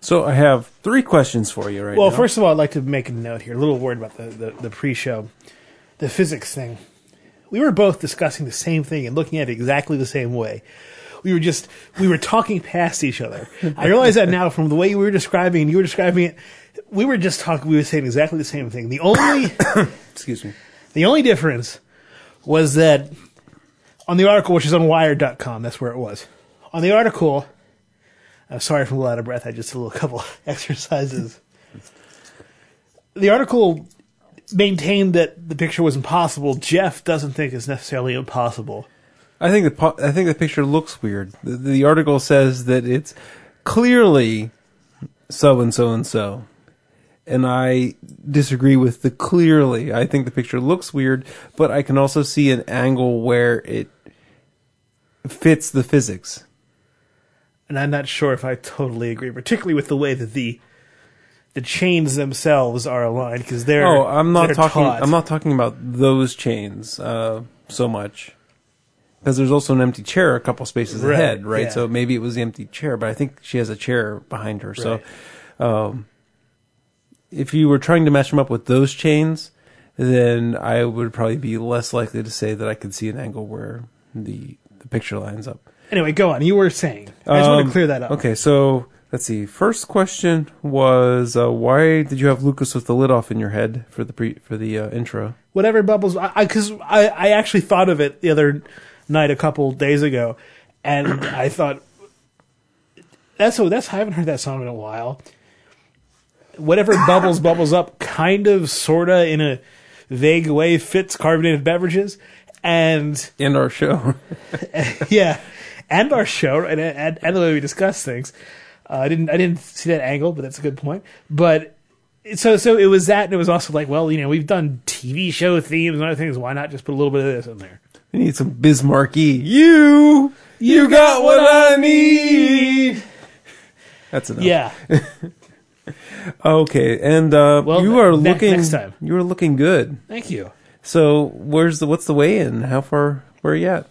So I have 3 questions for you right now. Well, first of all, I'd like to make a note here. A little worried about the pre-show. The physics thing. We were both discussing the same thing and looking at it exactly the same way. We were talking past each other. I realize that now from the way you were describing and you were describing it. We were saying exactly the same thing. The only, excuse me, the only difference was that on the article, which is on Wired.com, that's where it was. On the article, I'm sorry if I'm a little out of breath. I just did a couple exercises. The article maintained that the picture was impossible. Jeff doesn't think it's necessarily impossible. I think the picture looks weird. The article says that it's clearly so and so and so. And I disagree with the clearly. I think the picture looks weird, but I can also see an angle where it fits the physics. And I'm not sure if I totally agree, particularly with the way that the chains themselves are aligned, because they're I'm not taut. talking about those chains so much, because there's also an empty chair a couple spaces ahead, right? Yeah. So maybe it was the empty chair, but I think she has a chair behind her. Right. So if you were trying to match them up with those chains, then I would probably be less likely to say that I could see an angle where the picture lines up. Anyway, go on. You were saying. I just want to clear that up. Okay, so let's see. First question was, why did you have Lucas with the lid off in your head for the intro? Whatever bubbles. Because I actually thought of it the other night a couple days ago, and I thought, I haven't heard that song in a while. Whatever bubbles up, kind of, sorta, in a vague way, fits carbonated beverages, and our show. yeah, and our show, and the way we discuss things. I didn't see that angle, but that's a good point. But so it was that, and it was also like, well, we've done TV show themes and other things. Why not just put a little bit of this in there? We need some Bismarcky. You got what I need. That's enough. Yeah. Okay, and you are looking. Next time. You are looking good. Thank you. So what's the weigh-in? How far? Where are you at?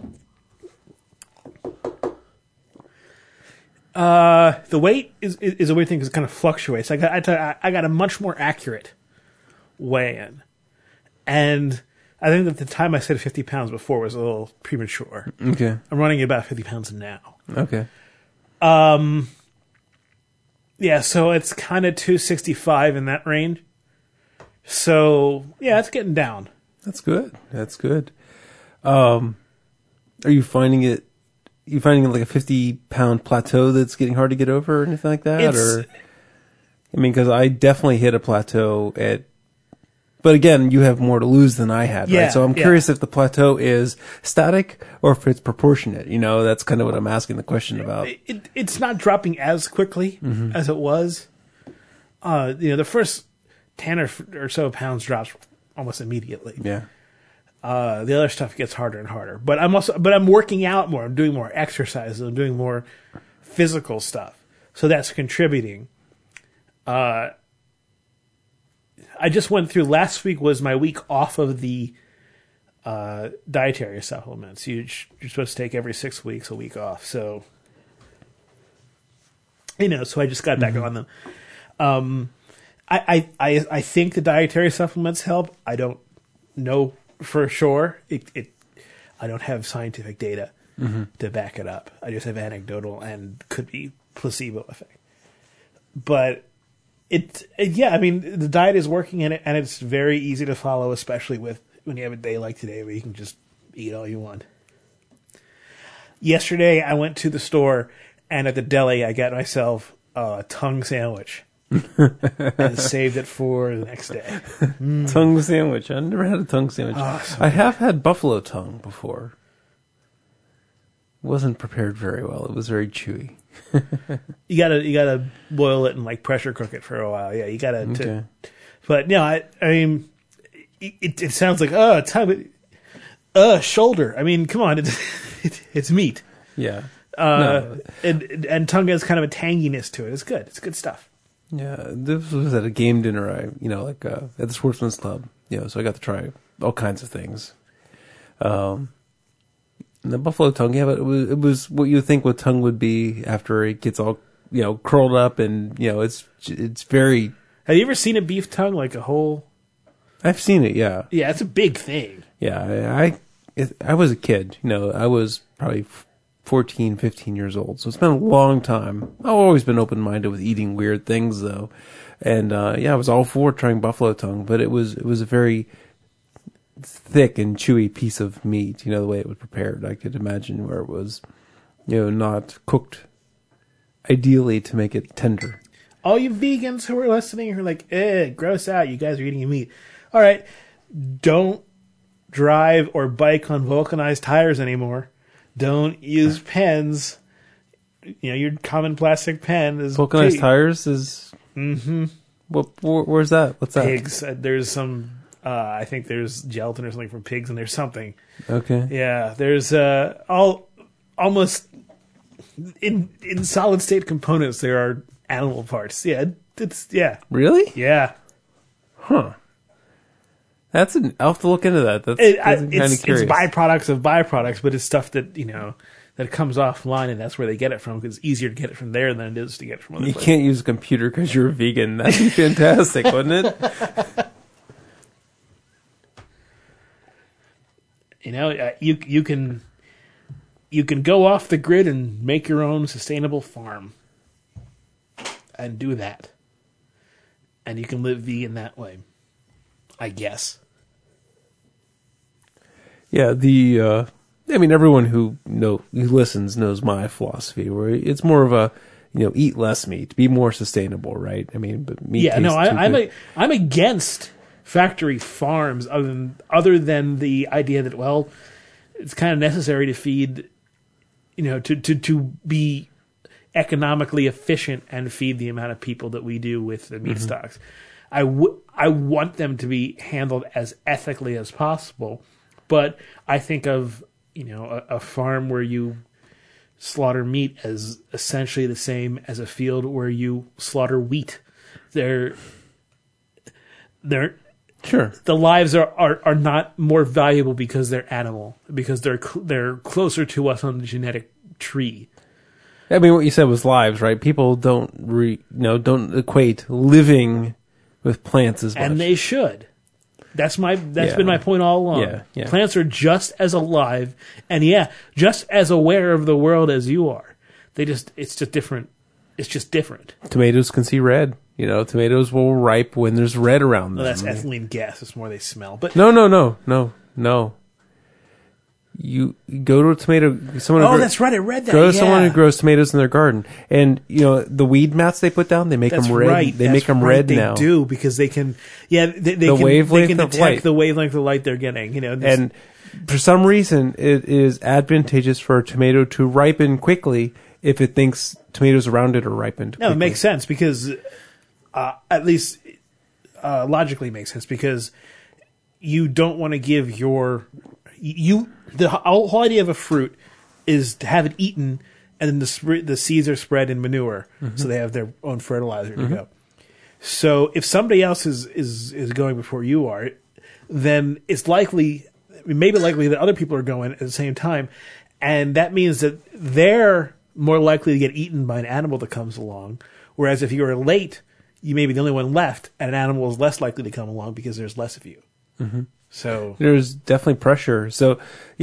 The weight is a weird thing because it kind of fluctuates. I got a much more accurate weigh-in, and I think that the time I said 50 pounds before was a little premature. Okay, I'm running about 50 pounds now. Okay. Yeah, so it's kind of 265 in that range. So yeah, it's getting down. That's good. Are you finding it? You finding it like a 50-pound plateau that's getting hard to get over or anything like that? Because I definitely hit a plateau but again, you have more to lose than I had, right? So I'm curious if the plateau is static or if it's proportionate. That's kind of what I'm asking the question about. It's not dropping as quickly as it was. The first 10 or so pounds drops almost immediately. Yeah. The other stuff gets harder and harder. But I'm working out more. I'm doing more exercises. I'm doing more physical stuff. So that's contributing. I just went through, last week was my week off of the dietary supplements. You're supposed to take every 6 weeks a week off. So, so I just got back on them. I think the dietary supplements help. I don't know for sure. I don't have scientific data to back it up. I just have anecdotal and could be placebo effect. But the diet is working in it, and it's very easy to follow, especially when you have a day like today where you can just eat all you want. Yesterday, I went to the store, and at the deli, I got myself a tongue sandwich. And saved it for the next day. Tongue sandwich. I never had a tongue sandwich. I have had buffalo tongue before. Wasn't prepared very well. It was very chewy. You gotta boil it and pressure cook it for a while. Yeah, you gotta. Okay. But no, I mean, it sounds like tongue, shoulder. I mean, come on, it's meat. Yeah. And tongue has kind of a tanginess to it. It's good. It's good stuff. Yeah, this was at a game dinner. At the Sportsman's Club. So I got to try all kinds of things. The buffalo tongue, but it was what you think what tongue would be after it gets all curled up, and it's very. Have you ever seen a beef tongue, like a whole? I've seen it. Yeah. Yeah, it's a big thing. Yeah, I was a kid. I was probably 14, 15 years old. So it's been a long time. I've always been open-minded with eating weird things, though. And, I was all for trying buffalo tongue, but it was a very thick and chewy piece of meat, the way it was prepared. I could imagine where it was, not cooked ideally to make it tender. All you vegans who are listening who are like, gross out, you guys are eating meat. All right, don't drive or bike on vulcanized tires anymore. Don't use pens. Your common plastic pen is vulcanized tires is. Mm-hmm. Where's that? What's that? Pigs. There's some. I think there's gelatin or something from pigs, and there's something. Okay. Yeah, there's almost in solid state components. There are animal parts. Yeah, Really? Yeah. Huh. I'll have to look into that. That's kind of curious. It's byproducts of byproducts, but it's stuff that, that comes offline, and that's where they get it from, because it's easier to get it from there than it is to get it from other places. You can't use a computer because you're a vegan. That'd be fantastic, wouldn't it? You can go off the grid and make your own sustainable farm and do that. And you can live vegan that way, I guess. Yeah, everyone who listens knows my philosophy, where it's more of a, eat less meat, be more sustainable, right? But meat. Yeah, no, I'm against factory farms, other than the idea that, it's kind of necessary to feed, to be economically efficient and feed the amount of people that we do with the meat stocks. I want them to be handled as ethically as possible. But I think of, a farm where you slaughter meat as essentially the same as a field where you slaughter wheat. They're sure. The lives are not more valuable because they're animal, because they're closer to us on the genetic tree. What you said was lives, right? People don't don't equate living with plants as much. And they should. That's been my point all along. Yeah. Plants are just as alive and just as aware of the world as you are. It's just different. It's just different. Tomatoes can see red. Tomatoes will ripe when there's red around them. Well, that's ethylene gas. It's more they smell. But No. You go to a tomato. That's right. I read that. Go to someone who grows tomatoes in their garden, and the weed mats they put down, they make them red. Right. They make them red now. They do, because they can. Yeah, they can detect the wavelength of light they're getting. And for some reason, it is advantageous for a tomato to ripen quickly if it thinks tomatoes around it are ripened. No, it makes sense, because at least logically makes sense, because you don't want to give the whole idea of a fruit is to have it eaten, and then the seeds are spread in manure, so they have their own fertilizer to go. So if somebody else is going before you are, then it's maybe likely that other people are going at the same time, and that means that they're more likely to get eaten by an animal that comes along. Whereas if you are late, you may be the only one left, and an animal is less likely to come along because there's less of you. Mm-hmm. So there's definitely pressure. So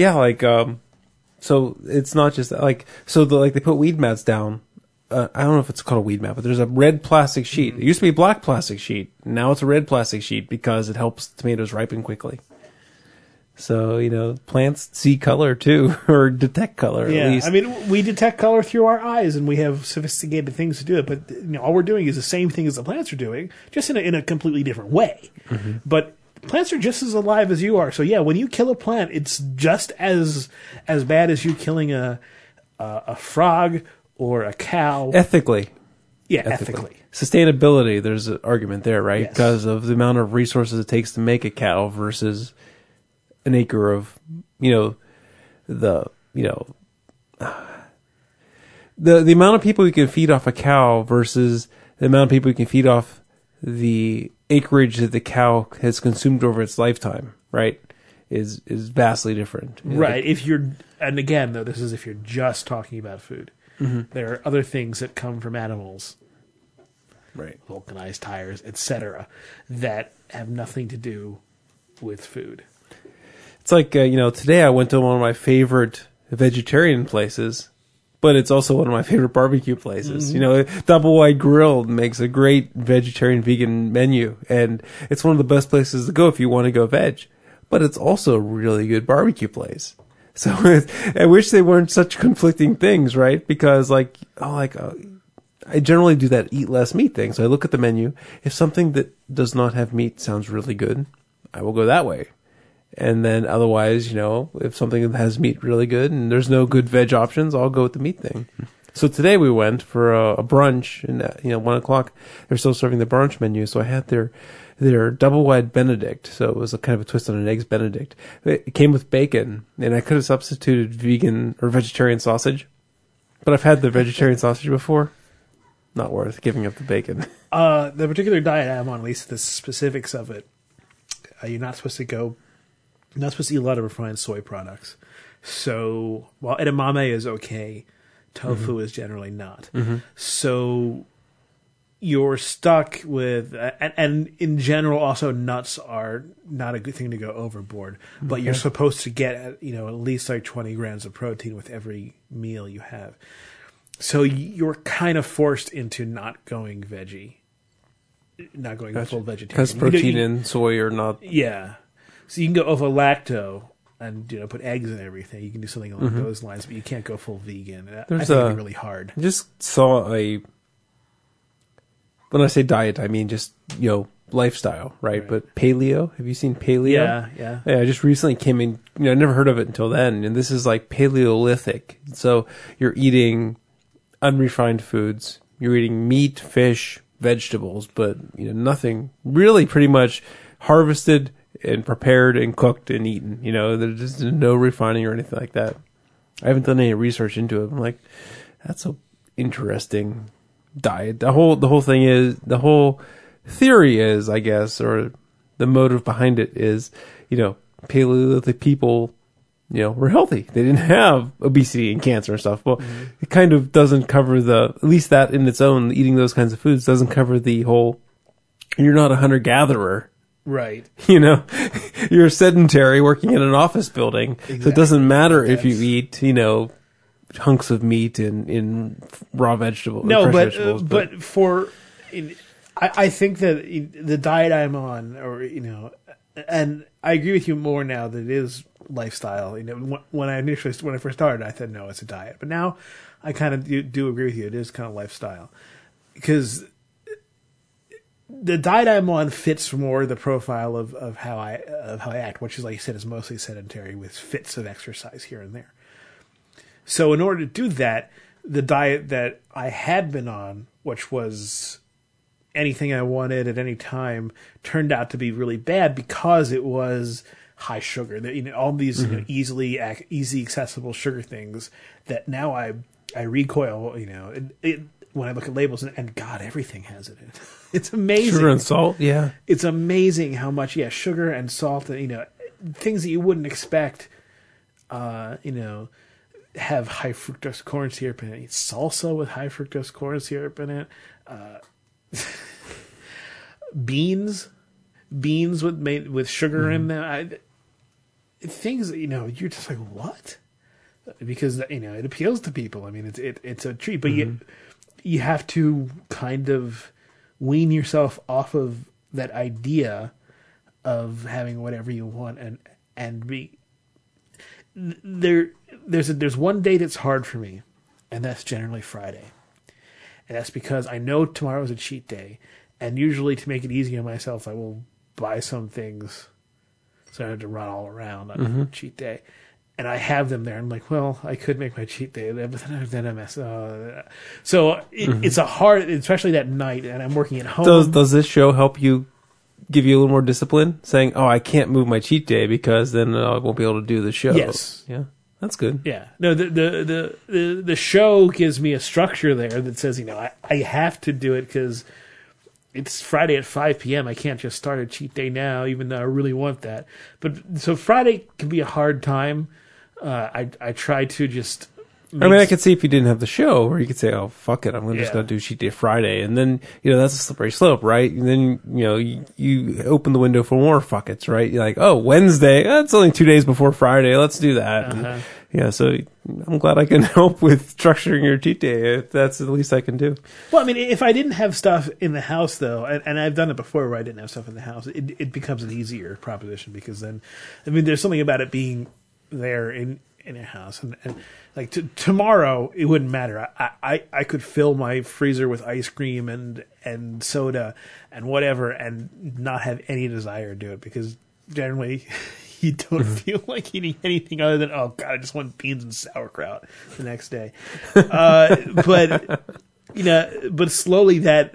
so it's not just they put weed mats down. I don't know if it's called a weed mat, but there's a red plastic sheet. It used to be a black plastic sheet. Now it's a red plastic sheet because it helps tomatoes ripen quickly. So, plants see color too, or detect color at least. We detect color through our eyes, and we have sophisticated things to do it. But all we're doing is the same thing as the plants are doing, just in a completely different way. Mm-hmm. But plants are just as alive as you are. So when you kill a plant, it's just as bad as you killing a frog or a cow. Ethically. Yeah, ethically. Sustainability, there's an argument there, right? Yes. Because of the amount of resources it takes to make a cow versus an acre of, the amount of people you can feed off a cow versus the amount of people you can feed off the acreage that the cow has consumed over its lifetime, right, is vastly different. Right. And again, though, this is if you're just talking about food. There are other things that come from animals, Right. vulcanized tires, etc., that have nothing to do with food. It's like, today I went to one of my favorite vegetarian places, but it's also one of my favorite barbecue places. Double Wide Grill makes a great vegetarian vegan menu, and it's one of the best places to go if you want to go veg. But it's also a really good barbecue place. So I wish they weren't such conflicting things, right? Because I generally do that eat less meat thing. So I look at the menu. If something that does not have meat sounds really good, I will go that way. And then otherwise, if something has meat really good and there's no good veg options, I'll go with the meat thing. So today we went for a brunch, and 1:00. They're still serving the brunch menu. So I had their double wide Benedict. So it was a kind of a twist on an eggs Benedict. It came with bacon, and I could have substituted vegan or vegetarian sausage, but I've had the vegetarian sausage before. Not worth giving up the bacon. The particular diet I'm on, at least the specifics of it, you're not supposed to eat a lot of refined soy products. So while edamame is okay, tofu is generally not. So you're stuck with, and in general, also nuts are not a good thing to go overboard. But you're supposed to get, at least like 20 grams of protein with every meal you have. So you're kind of forced into not going veggie, not going full vegetarian. Because protein and soy are not. Yeah. So you can go ovo-lacto and put eggs in everything. You can do something along those lines, but you can't go full vegan. I think it'd be really hard. I just saw when I say diet, I mean just, lifestyle, right? But paleo, have you seen paleo? Yeah. I just recently came in, I never heard of it until then, and this is like Paleolithic. So you're eating unrefined foods. You're eating meat, fish, vegetables, but, nothing really pretty much harvested and prepared and cooked and eaten. There's just no refining or anything like that. I haven't done any research into it. I'm like, that's a interesting diet. The whole thing is, the whole theory is, I guess, or the motive behind it is, Paleolithic people, were healthy. They didn't have obesity and cancer and stuff. Well, it kind of doesn't cover at least that in its own, eating those kinds of foods doesn't cover the whole, you're not a hunter-gatherer. Right. You're sedentary working in an office building. Exactly. So it doesn't matter if you eat, hunks of meat in raw vegetables. No, but I think that the diet I'm on, and I agree with you more now that it is lifestyle. When I first started, I said no, it's a diet. But now I kind of do agree with you. It is kind of lifestyle because the diet I'm on fits more the profile of how I act, which is, like you said, is mostly sedentary with fits of exercise here and there. So in order to do that, the diet that I had been on, which was anything I wanted at any time, turned out to be really bad because it was high sugar. All these easy accessible sugar things that now I recoil. When I look at labels, and God, everything has it in it. It's amazing. Sugar and salt, yeah. It's amazing how much, sugar and salt, and things that you wouldn't expect, have high fructose corn syrup in it. Salsa with high fructose corn syrup in it. Beans with sugar in them. Things, you're just like, what? Because it appeals to people. I mean, it's a treat, but you have to kind of wean yourself off of that idea of having whatever you want and be there's one day that's hard for me, and that's generally Friday. And that's because I know tomorrow is a cheat day, and usually to make it easy on myself, I will buy some things so I don't have to run all around on cheat day. And I have them there. I'm like, well, I could make my cheat day, but then I mess. So it's a hard, especially that night, and I'm working at home. Does this show help you, give you a little more discipline? Saying, I can't move my cheat day because then I won't be able to do the show. Yes. Yeah, that's good. Yeah. No, the show gives me a structure there that says, I have to do it because it's Friday at 5 p.m. I can't just start a cheat day now, even though I really want that. But so Friday can be a hard time. I try to just I mean, I could see if you didn't have the show, where you could say, "Oh, fuck it, I'm just Yeah. going to do cheat day Friday," and then that's a slippery slope, right? And then you open the window for more fuck it's, right? You're like, "Oh, Wednesday, that's only 2 days before Friday. Let's do that." And, so I'm glad I can help with structuring your cheat day. If that's the least I can do. Well, I mean, if I didn't have stuff in the house, though, and I've done it before where I didn't have stuff in the house, it becomes an easier proposition, because then, I mean, there's something about it being there in your house, and like tomorrow it wouldn't matter. I could fill my freezer with ice cream and soda and whatever, and not have any desire to do it, because generally you don't feel like eating anything other than, oh god, I just want beans and sauerkraut the next day. But but slowly that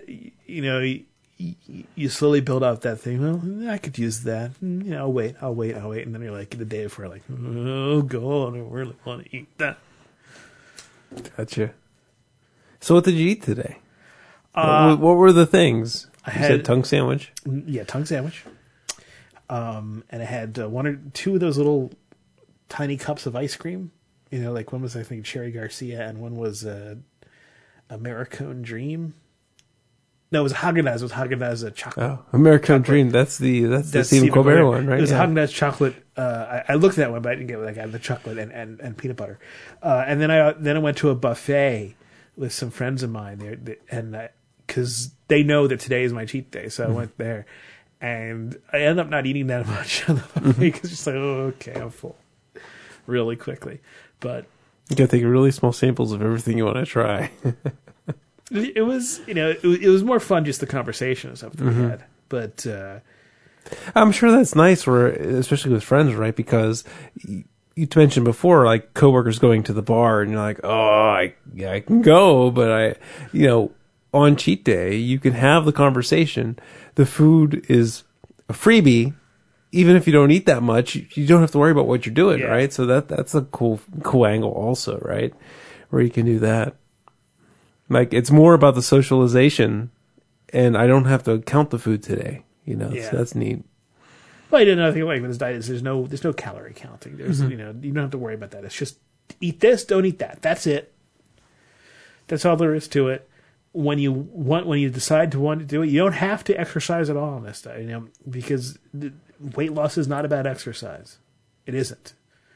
you slowly build up that thing. Well, I could use that. I'll wait. And then you're like, the day before, like, oh god, I really want to eat that. Gotcha. So what did you eat today? What were the things? You said tongue sandwich. Yeah, tongue sandwich. And I had one or two of those little tiny cups of ice cream. Like one was, I think, Cherry Garcia, and one was Americone Dream. No, it was Haagen-Dazs. It was Haagen-Dazs chocolate. Oh, American Dream. That's the Stephen Colbert one, right? It was Haagen-Dazs chocolate. I looked at that one, but I didn't get what I got. The chocolate and peanut butter. And then I went to a buffet with some friends of mine there, and because they know that today is my cheat day, so I went there, and I ended up not eating that much on the buffet, because it's like, oh, okay, I'm full really quickly. But you got to take really small samples of everything you want to try. It was, it was more fun, just the conversation and stuff that we had. But I'm sure that's nice, especially with friends, right? Because you mentioned before, like coworkers going to the bar, and you're like, oh, I can go, but on cheat day you can have the conversation. The food is a freebie. Even if you don't eat that much, you don't have to worry about what you're doing, right? So that's a cool angle also, right? Where you can do that. Like, it's more about the socialization, and I don't have to count the food today, so that's neat. Well, another thing like with this diet is there's no calorie counting. There's you don't have to worry about that. It's just eat this, don't eat that. That's it. That's all there is to it. When you decide to want to do it, you don't have to exercise at all on this diet, because weight loss is not about exercise. It isn't.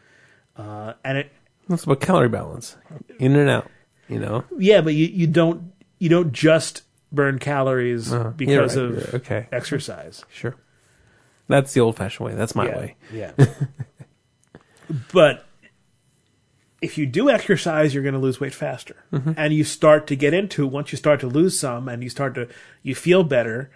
It's about calorie balance, in and out. Yeah, but you don't just burn calories because of exercise. Sure. That's the old-fashioned way. That's my way. Yeah. But if you do exercise, you're going to lose weight faster. And you start to get into, once you start to lose some and you feel better,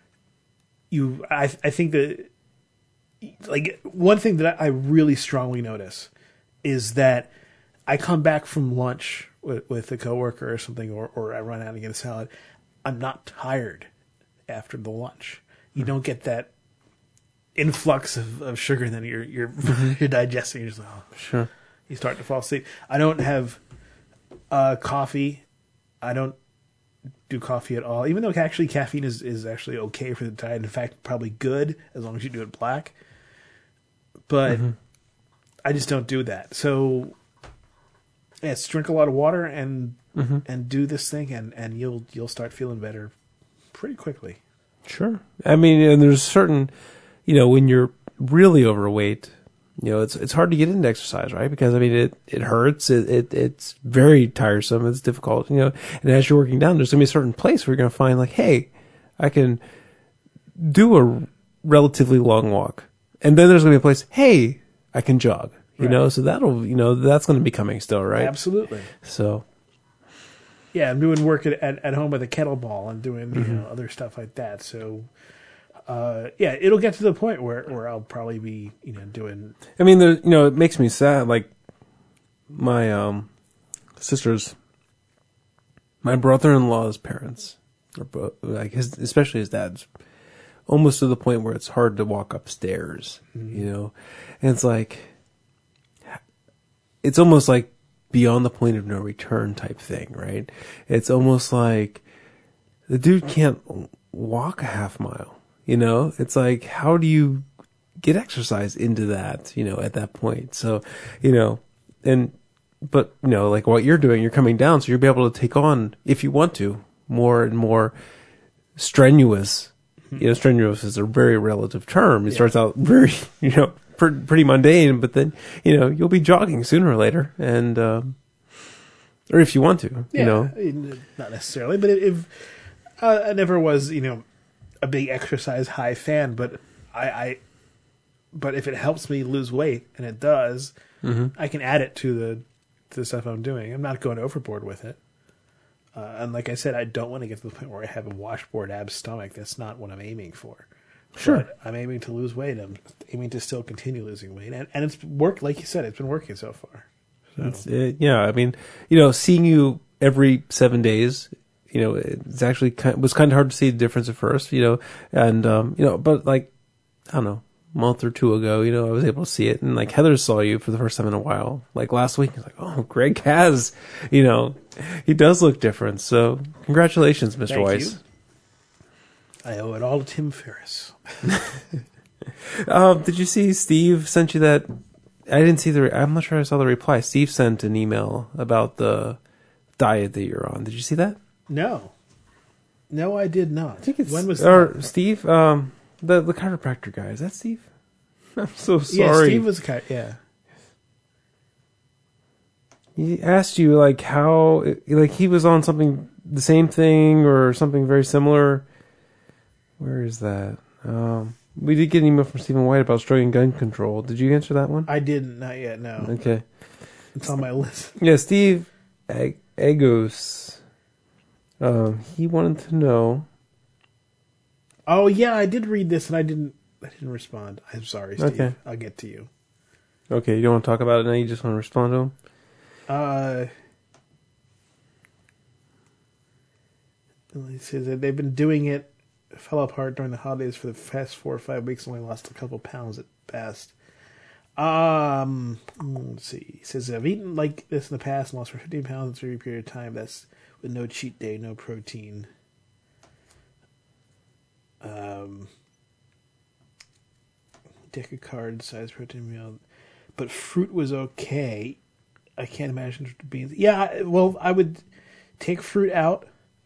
I think that, like, one thing that I really strongly notice is that I come back from lunch with a coworker or something, or I run out and get a salad. I'm not tired after the lunch. You don't get that influx of sugar, and then you're digesting. You're just like, oh, sure. You start to fall asleep. I don't have coffee. I don't do coffee at all, even though actually caffeine is actually okay for the diet. In fact, probably good as long as you do it black. But I just don't do that. So yes, drink a lot of water and do this thing, and you'll start feeling better pretty quickly. Sure. I mean, and there's certain, when you're really overweight, it's hard to get into exercise, right? Because I mean, it hurts. It's very tiresome. It's difficult, and as you're working down, there's going to be a certain place where you're going to find, like, hey, I can do a relatively long walk. And then there's going to be a place, hey, I can jog, so that'll, that's going to be coming still, right? Absolutely. So. Yeah, I'm doing work at home with a kettlebell and doing other stuff like that. So, it'll get to the point where I'll probably be doing. I mean, it makes me sad. Like my my brother-in-law's parents, are both, like especially his dad's, almost to the point where it's hard to walk upstairs. And it's like, it's almost like beyond the point of no return type thing, right? It's almost like the dude can't walk a half mile, It's like, how do you get exercise into that, at that point? So, and but like what you're doing, you're coming down, so you'll be able to take on, if you want to, more and more strenuous. Strenuous is a very relative term. It starts out very, pretty mundane, but then, you'll be jogging sooner or later, and or if you want to, not necessarily, but if I never was, a big exercise high fan, but but if it helps me lose weight, and it does, I can add it to the stuff I'm doing. I'm not going overboard with it. And like I said, I don't want to get to the point where I have a washboard abs stomach. That's not what I'm aiming for. Sure. But I'm aiming to lose weight. I'm aiming to still continue losing weight. And it's worked, like you said, it's been working so far. So. I mean, seeing you every 7 days, it's actually was kind of hard to see the difference at first, and, but like, I don't know, a month or two ago, I was able to see it. And like Heather saw you for the first time in a while. Like last week, I was like, oh, Greg has, he does look different. So congratulations, Mr. Thank Weiss. You. I owe it all to Tim Ferriss. Did you see Steve sent you that? I didn't see I'm not sure I saw the reply. Steve sent an email about the diet that you're on. Did you see that? No, I did not. I think it's, when was or that? Steve, the chiropractor guy. Is that Steve? I'm so sorry. Yeah, Steve was yeah. He asked you like how, like he was on something, the same thing or something very similar. Where is that? We did get an email from Stephen White about stroke and gun control. Did you answer that one? I didn't, not yet. No. Okay. It's on my list. Yeah, Steve Agos. He wanted to know. Oh yeah, I did read this and I didn't respond. I'm sorry, Steve. Okay. I'll get to you. Okay, you don't want to talk about it now. You just want to respond to him. It says that they've been doing it. Fell apart during the holidays for the past 4 or 5 weeks. Only lost a couple pounds at best. Let's see. He says I've eaten like this in the past and lost for 15 pounds in a 3 period of time. That's with no cheat day, no protein. Deck of cards, size protein meal, but fruit was okay. I can't imagine beans. Yeah, well, I would take fruit out.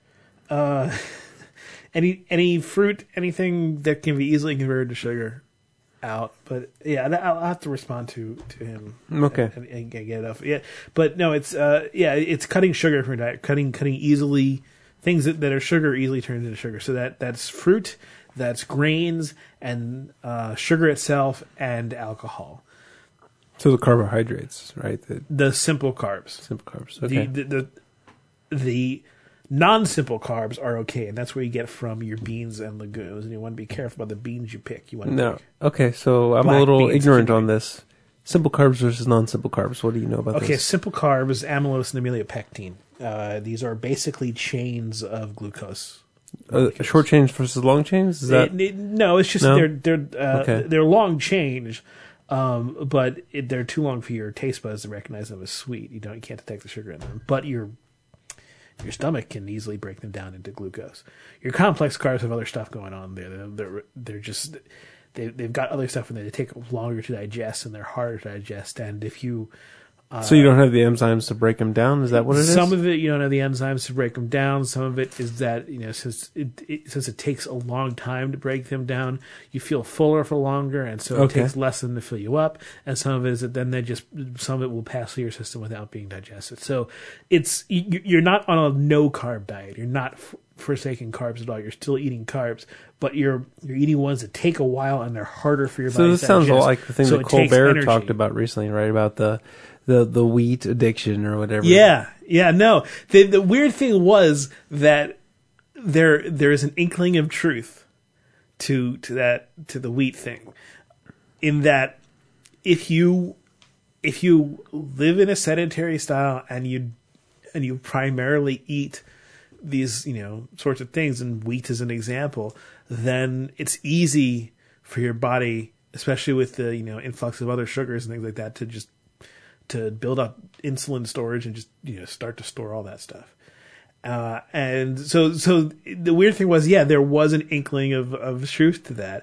Any fruit, anything that can be easily converted to sugar, out. But yeah, I'll have to respond to him. Okay, and get it off. Yeah, but no, it's it's cutting sugar from your diet, cutting easily things that are sugar easily turns into sugar. So that's fruit, that's grains, and sugar itself, and alcohol. So the carbohydrates, right? The simple carbs. Simple carbs. Okay. The non-simple carbs are okay, and that's where you get from your beans and legumes. And you want to be careful about the beans you pick. You want to pick Okay, so I'm a little ignorant on this. Simple carbs versus non-simple carbs. What do you know about this? Okay, simple carbs, amylose and amylopectin. These are basically chains of glucose. Short chains versus long chains? Is that... No, it's just they're long chains, but they're too long for your taste buds to recognize them as sweet. You can't detect the sugar in them, but your stomach can easily break them down into glucose. Your complex carbs have other stuff going on there. They're just they've got other stuff in there. They take longer to digest and they're harder to digest. And if you so you don't have the enzymes to break them down? Is that what it is? Some of it you don't have the enzymes to break them down. Some of it is that since it takes a long time to break them down, you feel fuller for longer, and so it takes less than to fill you up. And some of it is that then some of it will pass through your system without being digested. So you're not on a no carb diet. You're not forsaking carbs at all. You're still eating carbs, but you're eating ones that take a while and they're harder for your body to digest. So this sounds like the thing that Colbert talked about recently, right? About the wheat addiction or whatever. Yeah. No, the weird thing was that there is an inkling of truth to the wheat thing, in that if you live in a sedentary style and you primarily eat these sorts of things, and wheat is an example, then it's easy for your body, especially with the influx of other sugars and things like that, to build up insulin storage and just start to store all that stuff. And so the weird thing was, there was an inkling of truth to that.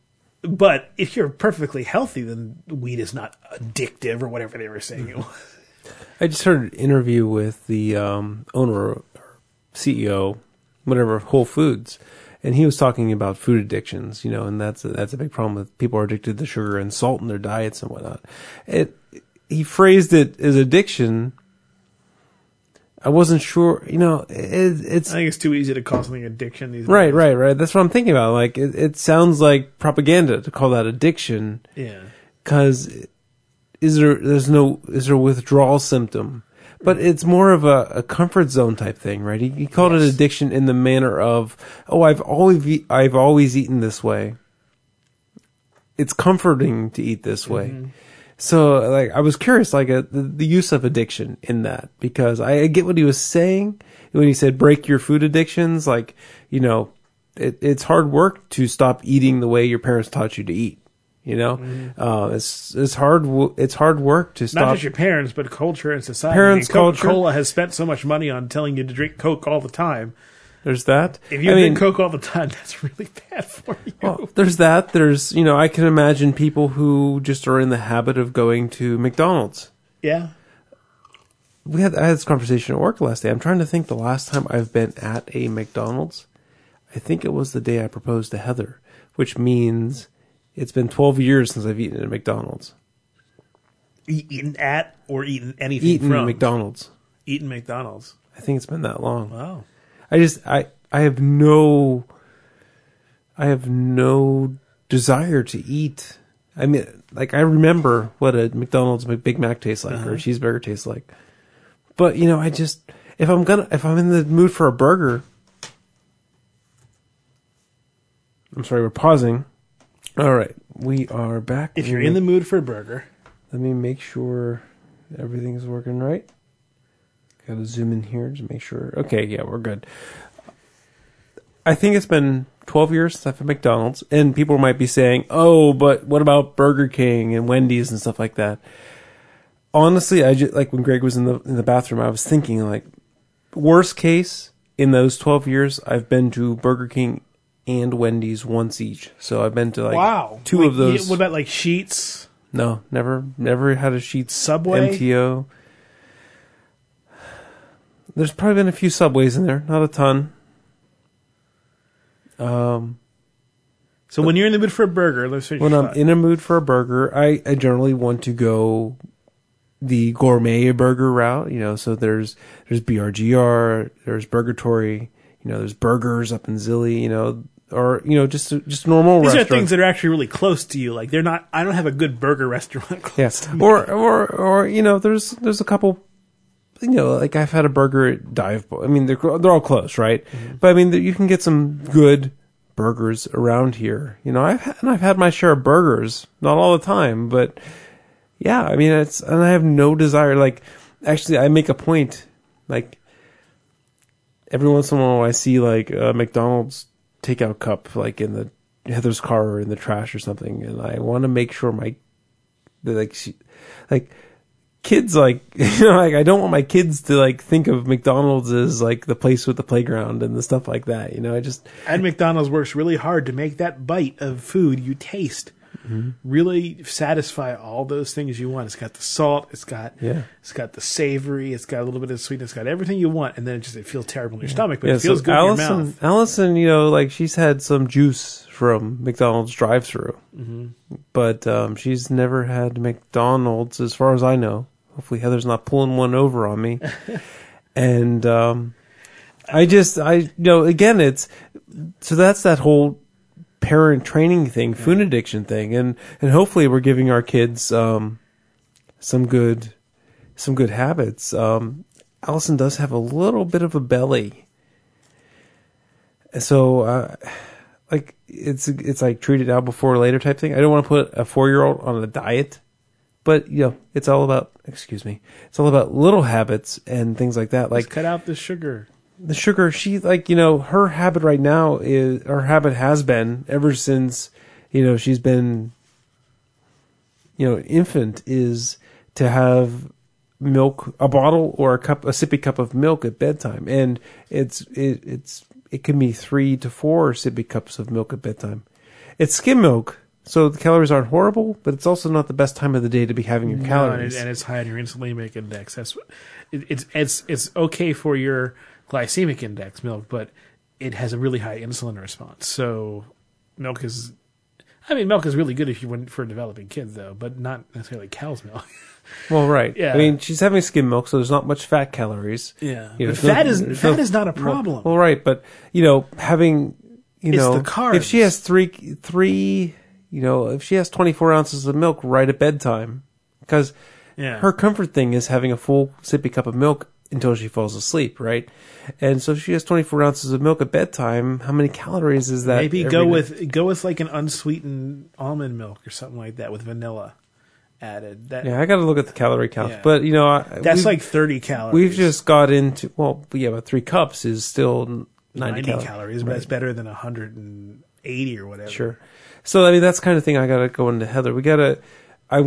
But if you're perfectly healthy, then wheat is not addictive or whatever they were saying it was. I just heard an interview with the owner or CEO, whatever, of Whole Foods, and he was talking about food addictions, and that's a big problem with people are addicted to sugar and salt in their diets and whatnot. He phrased it as addiction. I wasn't sure, it's... I think it's too easy to call something addiction these days. Right. That's what I'm thinking about. Like, it sounds like propaganda to call that addiction. Yeah. Because is there withdrawal symptom? But it's more of a comfort zone type thing, right? He called it addiction in the manner of, I've always eaten this way. It's comforting to eat this way. Mm-hmm. So, like, I was curious, like, the use of addiction in that, because I get what he was saying when he said break your food addictions. Like, it's hard work to stop eating the way your parents taught you to eat. Mm-hmm. It's hard work to stop. Not just your parents, but culture and society. Parents, Coca-Cola has spent so much money on telling you to drink Coke all the time. There's that. If you drink Coke all the time, that's really bad for you. Well, there's that. There's, I can imagine people who just are in the habit of going to McDonald's. Yeah. I had this conversation at work last day. I'm trying to think the last time I've been at a McDonald's. I think it was the day I proposed to Heather, which means it's been 12 years since I've eaten at McDonald's. Eaten at or eaten anything eaten from? McDonald's. Eaten McDonald's. I think it's been that long. Wow. I have no desire to eat. I mean, like, I remember what a McDonald's Big Mac tastes like or a cheeseburger tastes like. But, if I'm in the mood for a burger, I'm sorry, we're pausing. All right, we are back. If you're in the mood for a burger. Let me make sure everything's working right. Got to zoom in here to make sure. Okay, yeah, we're good. I think it's been 12 years since I've had McDonald's, and people might be saying, "Oh, but what about Burger King and Wendy's and stuff like that?" Honestly, I just, like, when Greg was in the bathroom, I was thinking, like, worst case in those 12 years, I've been to Burger King and Wendy's once each. So I've been to two of those. What about like Sheetz? No, never had a Sheetz. Subway? MTO. There's probably been a few Subways in there, not a ton. So when you're in the mood for a burger, I'm in a mood for a burger, I generally want to go the gourmet burger route. So there's BRGR, there's Burgatory, there's Burgers up in Zilly, or just normal These restaurants. are things that are actually really close to you. Like, they're not. I don't have a good burger restaurant close to me. Or there's a couple. Like, I've had a burger at Dive Bar. I mean, they're all close, right? Mm-hmm. But I mean, you can get some good burgers around here. I've had my share of burgers, not all the time, but yeah. I mean, and I have no desire. Like, actually, I make a point. Like, every once in a while, I see like a McDonald's takeout cup, like in the Heather's car or in the trash or something, and I want to make sure kids, like, I don't want my kids to like think of McDonald's as like the place with the playground and the stuff like that. And McDonald's works really hard to make that bite of food you taste really satisfy all those things you want. It's got the salt, it's got the savory, it's got a little bit of sweetness, it's got everything you want, and then it feels terrible in your stomach, but it feels good in your mouth. Allison, like, she's had some juice from McDonald's drive-thru, but she's never had McDonald's as far as I know. Hopefully Heather's not pulling one over on me. And again, so that's that whole parent training thing, food addiction thing, and hopefully we're giving our kids some good habits. Allison does have a little bit of a belly, so like it's like treat it out before or later type thing. I don't want to put a 4-year-old on a diet, but it's all about little habits and things like that. Like, just cut out the sugar. The sugar, she, like, her habit right now has been ever since, she's been, infant, is to have milk, a bottle or a sippy cup of milk at bedtime. And it can be 3 to 4 sippy cups of milk at bedtime. It's skim milk, So the calories aren't horrible, but it's also not the best time of the day to be having your calories. And it's high on your insulinic index. It's okay for your glycemic index, milk, but it has a really high insulin response. So milk is really good if you want for developing kids, though, but not necessarily cow's milk. Well, right. Yeah. I mean, she's having skim milk, so there's not much fat calories. Yeah. You know, But fat is not a problem. Well, right, but having It's the carbs. if she has three, if she has 24 ounces of milk right at bedtime, because her comfort thing is having a full sippy cup of milk until she falls asleep, right? And so if she has 24 ounces of milk at bedtime, how many calories is that? Maybe go with like an unsweetened almond milk or something like that with vanilla added. I got to look at the calorie count, Yeah. but that's like 30 calories. We've just got into but 3 cups is still 90 calories, but that's better than 180 or whatever. Sure. So I mean, that's the kind of thing I got to go into Heather. I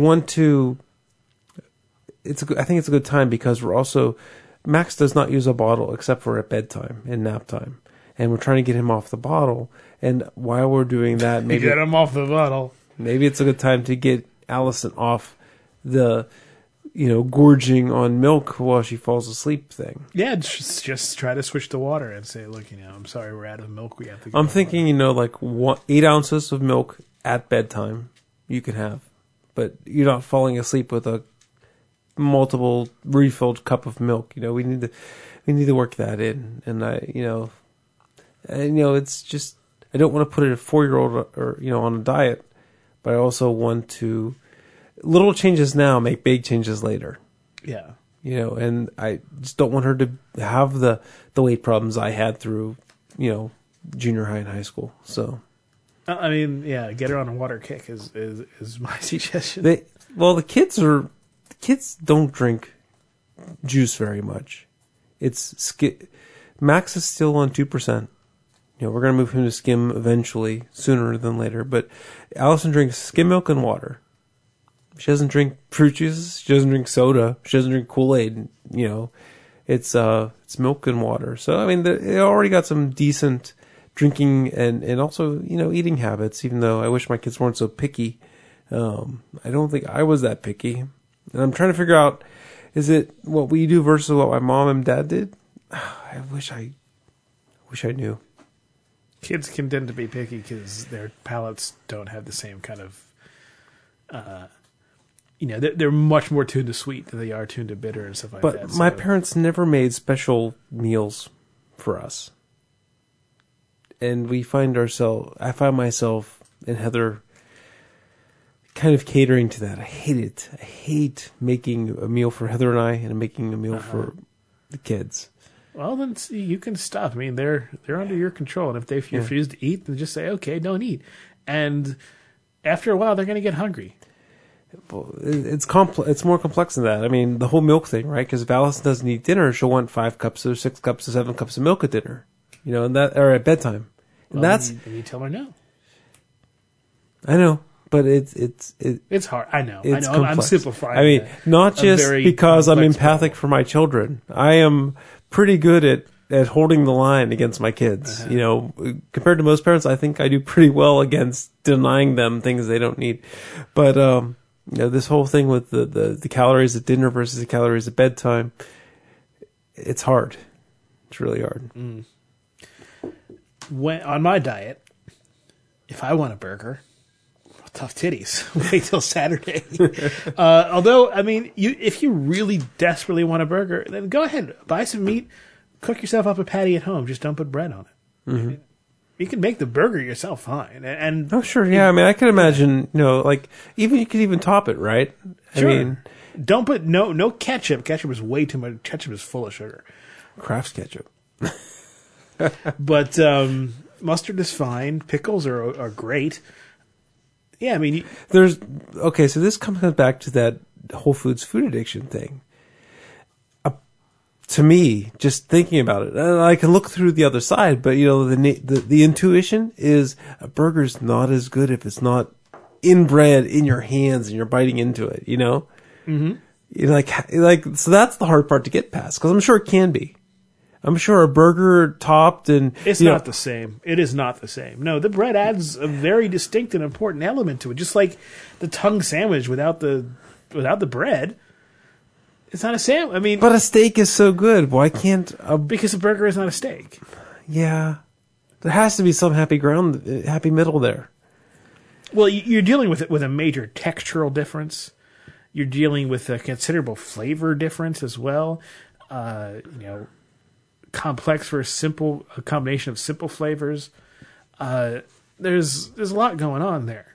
think it's a good time because we're also, Max does not use a bottle except for at bedtime and nap time. And we're trying to get him off the bottle. And while we're doing that, maybe get him off the bottle. Maybe it's a good time to get Allison off the, gorging on milk while she falls asleep thing. Yeah, just try to switch to water and say, look, I'm sorry, we're out of milk. We have to. I'm thinking, like 8 ounces of milk at bedtime you can have, but you're not falling asleep with a multiple refilled cup of milk. We need to work that in, and it's just, I don't want to put a 4-year-old or on a diet, but I also want to, little changes now make big changes later. Yeah. And I just don't want her to have the weight problems I had through, junior high and high school. So, I mean, get her on a water kick is my suggestion. The kids don't drink juice very much. Max is still on 2%. We're going to move him to skim eventually, sooner than later. But Allison drinks skim milk and water. She doesn't drink fruit juices. She doesn't drink soda. She doesn't drink Kool-Aid. It's milk and water. So I mean, they already got some decent drinking and also eating habits. Even though I wish my kids weren't so picky. I don't think I was that picky. And I'm trying to figure out, is it what we do versus what my mom and dad did? I wish I knew. Kids can tend to be picky because their palates don't have the same kind of, they're much more tuned to sweet than they are tuned to bitter and stuff like that. But my parents never made special meals for us. And I find myself and Heather kind of catering to that. I hate it. I hate making a meal for Heather and I and making a meal for the kids. Well, then you can stop. I mean, they're under your control, and if they refuse to eat, then just say, okay, don't eat. And after a while, they're going to get hungry. Well, it's more complex than that. I mean, the whole milk thing, right? Because if Allison doesn't eat dinner, she'll want 5 cups or 6 cups or 7 cups of milk at dinner, or at bedtime. And then you tell her no. I know. But it's hard. I know. It's I know. complex. I'm simplifying. I mean, not just because I'm empathic for my children. I am pretty good at holding the line against my kids. Compared to most parents, I think I do pretty well against denying them things they don't need. But this whole thing with the calories at dinner versus the calories at bedtime, it's hard. It's really hard. When on my diet, if I want a burger, tough titties. Wait till Saturday. Although, I mean, if you really desperately want a burger, then go ahead, buy some meat, cook yourself up a patty at home. Just don't put bread on it. Mm-hmm. You can make the burger yourself fine. And oh, sure, yeah. I mean, I can imagine, you could even top it, right? Sure. I mean, don't put no ketchup. Ketchup is way too much. Ketchup is full of sugar. Kraft's ketchup. But mustard is fine. Pickles are great. Yeah, I mean, so this comes back to that Whole Foods food addiction thing. To me, just thinking about it, I can look through the other side, but the intuition is a burger's not as good if it's not inbred in your hands and you're biting into it. Mm-hmm. So that's the hard part to get past, because I'm sure it can be. I'm sure a burger topped and It's not the same. It is not the same. No, the bread adds a very distinct and important element to it. Just like the tongue sandwich without the bread, it's not a sandwich. I mean, but a steak is so good. Why can't because a burger is not a steak. Yeah, there has to be some happy middle there. Well, you're dealing with it with a major textural difference. You're dealing with a considerable flavor difference as well. Complex versus simple, a combination of simple flavors. There's a lot going on there.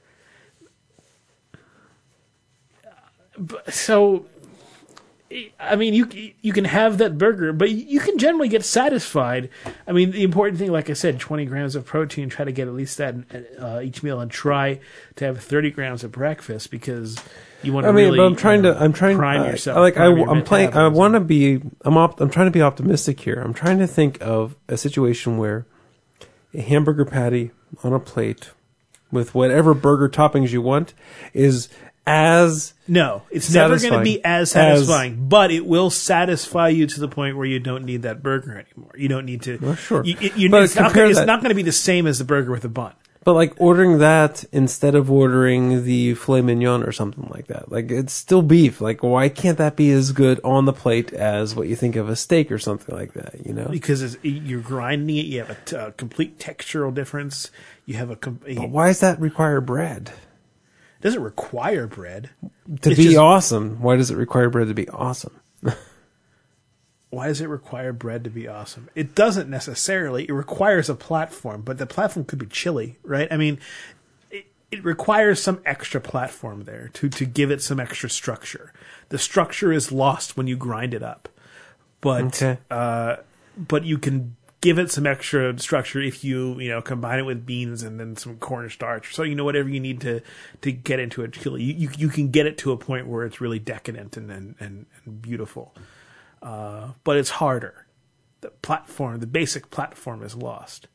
So, I mean, you can have that burger, but you can generally get satisfied. I mean, the important thing, like I said, 20 grams of protein. Try to get at least that in, each meal, and try to have 30 grams at breakfast because you want to. Really, but I'm trying prime yourself. I'm trying to be optimistic here. I'm trying to think of a situation where a hamburger patty on a plate with whatever burger toppings you want is as no, it's never going to be as satisfying, but it will satisfy you to the point where you don't need that burger anymore. You don't need to. Well, sure, it's not going to be the same as the burger with a bun. But like ordering that instead of ordering the filet mignon or something like that, like it's still beef. Like why can't that be as good on the plate as what you think of a steak or something like that? You know, because you're grinding it. You have a complete textural difference. You have But why does that require bread? It doesn't require bread to be awesome. Why does it require bread to be awesome? Why does it require bread to be awesome? It doesn't necessarily. It requires a platform, but the platform could be chili, right? I mean, it requires some extra platform there to give it some extra structure. The structure is lost when you grind it up, but you can give it some extra structure if you combine it with beans and then some cornstarch. So whatever you need to get into a chili, you can get it to a point where it's really decadent and beautiful. But it's harder. The basic platform is lost.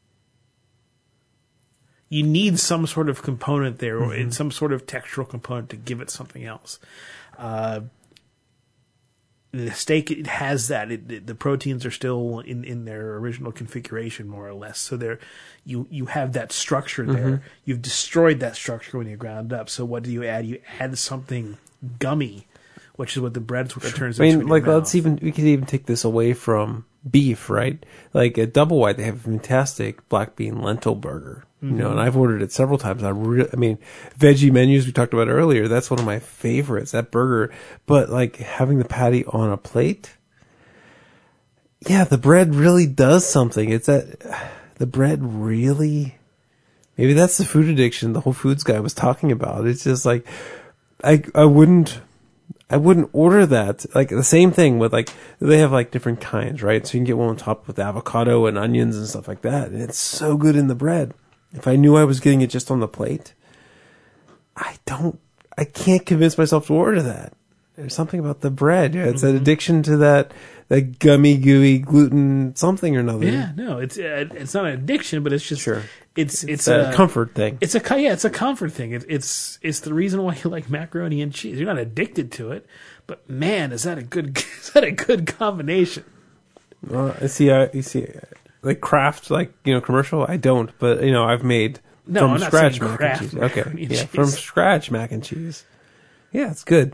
You need some sort of component there, or some sort of textural component to give it something else. The steak, it has that. The proteins are still in their original configuration, more or less. So you have that structure there. You've destroyed that structure when you ground it up. So what do you add? You add something gummy, which is what the bread sort of turns into. We could even take this away from beef, right? Like at Double White, they have a fantastic black bean lentil burger, and I've ordered it several times. Veggie menus we talked about earlier. That's one of my favorites, that burger. But like having the patty on a plate, yeah, the bread really does something. The bread really. Maybe that's the food addiction the Whole Foods guy was talking about. It's just like I wouldn't order that. Like the same thing with they have like different kinds, right? So you can get one on top with avocado and onions and stuff like that. And it's so good in the bread. If I knew I was getting it just on the plate, I can't convince myself to order that. There's something about the bread. Yeah, it's an addiction to that gummy, gooey, gluten something or another. Yeah, no, it's not an addiction, but it's just it's a comfort thing. It's a comfort thing. It's the reason why you like macaroni and cheese. You're not addicted to it, but man, is that a good combination? You see, like Kraft, commercial. I don't, but I've made from scratch mac and cheese. Okay, from scratch mac and cheese. Yeah, it's good.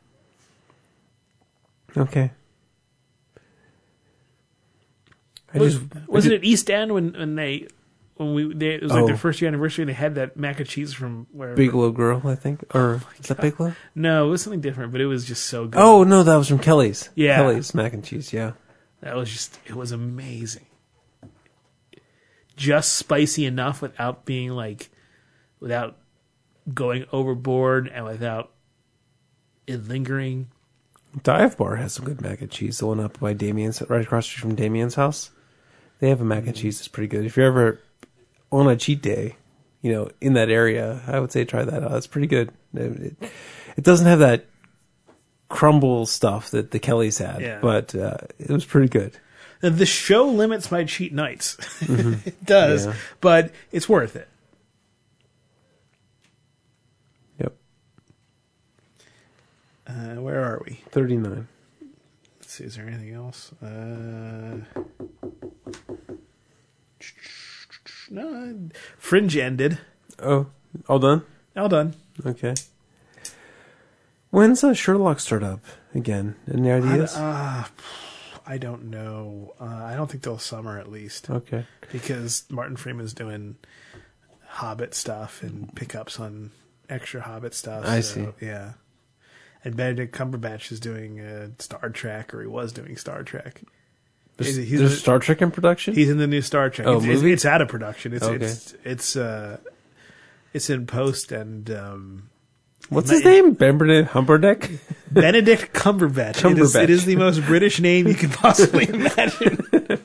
Okay. Wasn't it East End when it was like their first year anniversary and they had that mac and cheese from where Bigelow Grill, I think, or is that Bigelow? No, it was something different, but it was just so good. Oh no, that was from Kelly's. Yeah, Kelly's mac and cheese. Yeah, it was amazing. Just spicy enough without being without going overboard and without it lingering. Dive Bar has some good mac and cheese. The one up by Damien's, right across the street from Damien's house. They have a mac and cheese that's pretty good. If you're ever on a cheat day, in that area, I would say try that out. It's pretty good. It doesn't have that crumble stuff that the Kellys had, but it was pretty good. The show limits my cheat nights. It does, but it's worth it. Yep. Where are we? 39. Let's see. Is there anything else? No, Fringe ended. Oh, all done? All done. Okay. When's Sherlock start up again? Any ideas? I don't know. I don't think till summer at least. Okay. Because Martin Freeman's doing Hobbit stuff and pickups on extra Hobbit stuff. I see. Yeah. And Benedict Cumberbatch is doing Star Trek, or he was doing Star Trek. There's Star Trek in production? He's in the new Star Trek. Oh, movie? It's out of production. Okay. It's in post, and what's his name? Benedict Cumberbatch? Benedict Cumberbatch. It is the most British name you could possibly imagine.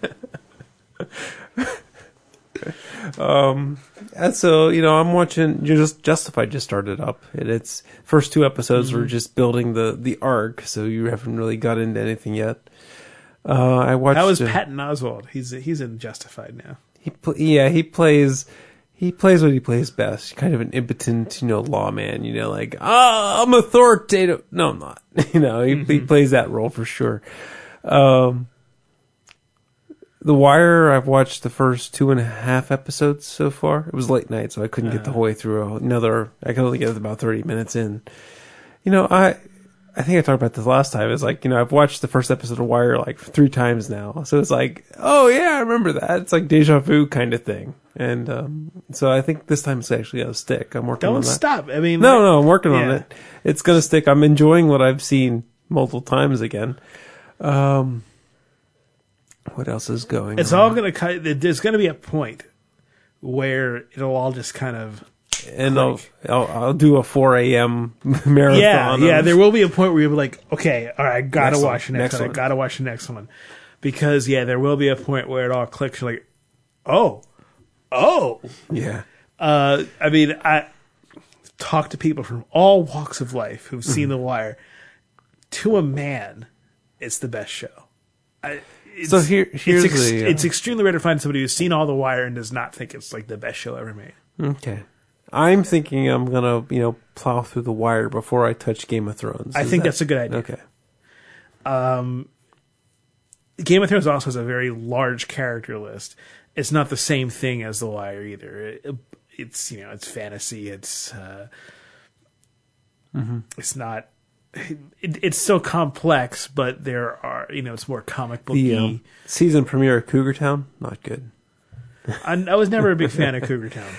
And so, I'm watching. Justified just started up, and its first 2 episodes were just building the arc. So you haven't really got into anything yet. I watched. That was Patton Oswalt. He's in Justified now. He plays what he plays best. Kind of an impotent, lawman. Like, I'm authoritative. No, I'm not. He plays that role for sure. The Wire, I've watched the first 2.5 episodes so far. It was late night, so I couldn't get the whole way through I could only get about 30 minutes in. I think I talked about this last time. It's like, I've watched the first episode of Wire like 3 times now. So it's like, oh yeah, I remember that. It's like deja vu kind of thing. And so I think this time it's actually going to stick. I'm working on that. Don't stop. I mean, no, I'm working on it. It's going to stick. I'm enjoying what I've seen multiple times again. What else is going It's on? all going to there's going to be a point where it'll all just kind of. And I'll do a 4 a.m. marathon. Yeah. There will be a point where you'll be like, okay, all right, I gotta Next watch the next one. I gotta watch the next one, because there will be a point where it all clicks. You're like, oh, Yeah. I mean, I talk to people from all walks of life who've seen The Wire. To a man, it's the best show. So it's extremely rare to find somebody who's seen all The Wire and does not think it's like the best show ever made. Okay. I'm thinking I'm going to, plow through The Wire before I touch Game of Thrones. I think that's a good idea. Okay. Game of Thrones also has a very large character list. It's not the same thing as The Wire either. It's it's fantasy. It's it's not. It's still complex, but there are it's more comic booky. The season premiere of Cougar Town, not good. I was never a big fan of Cougar Town.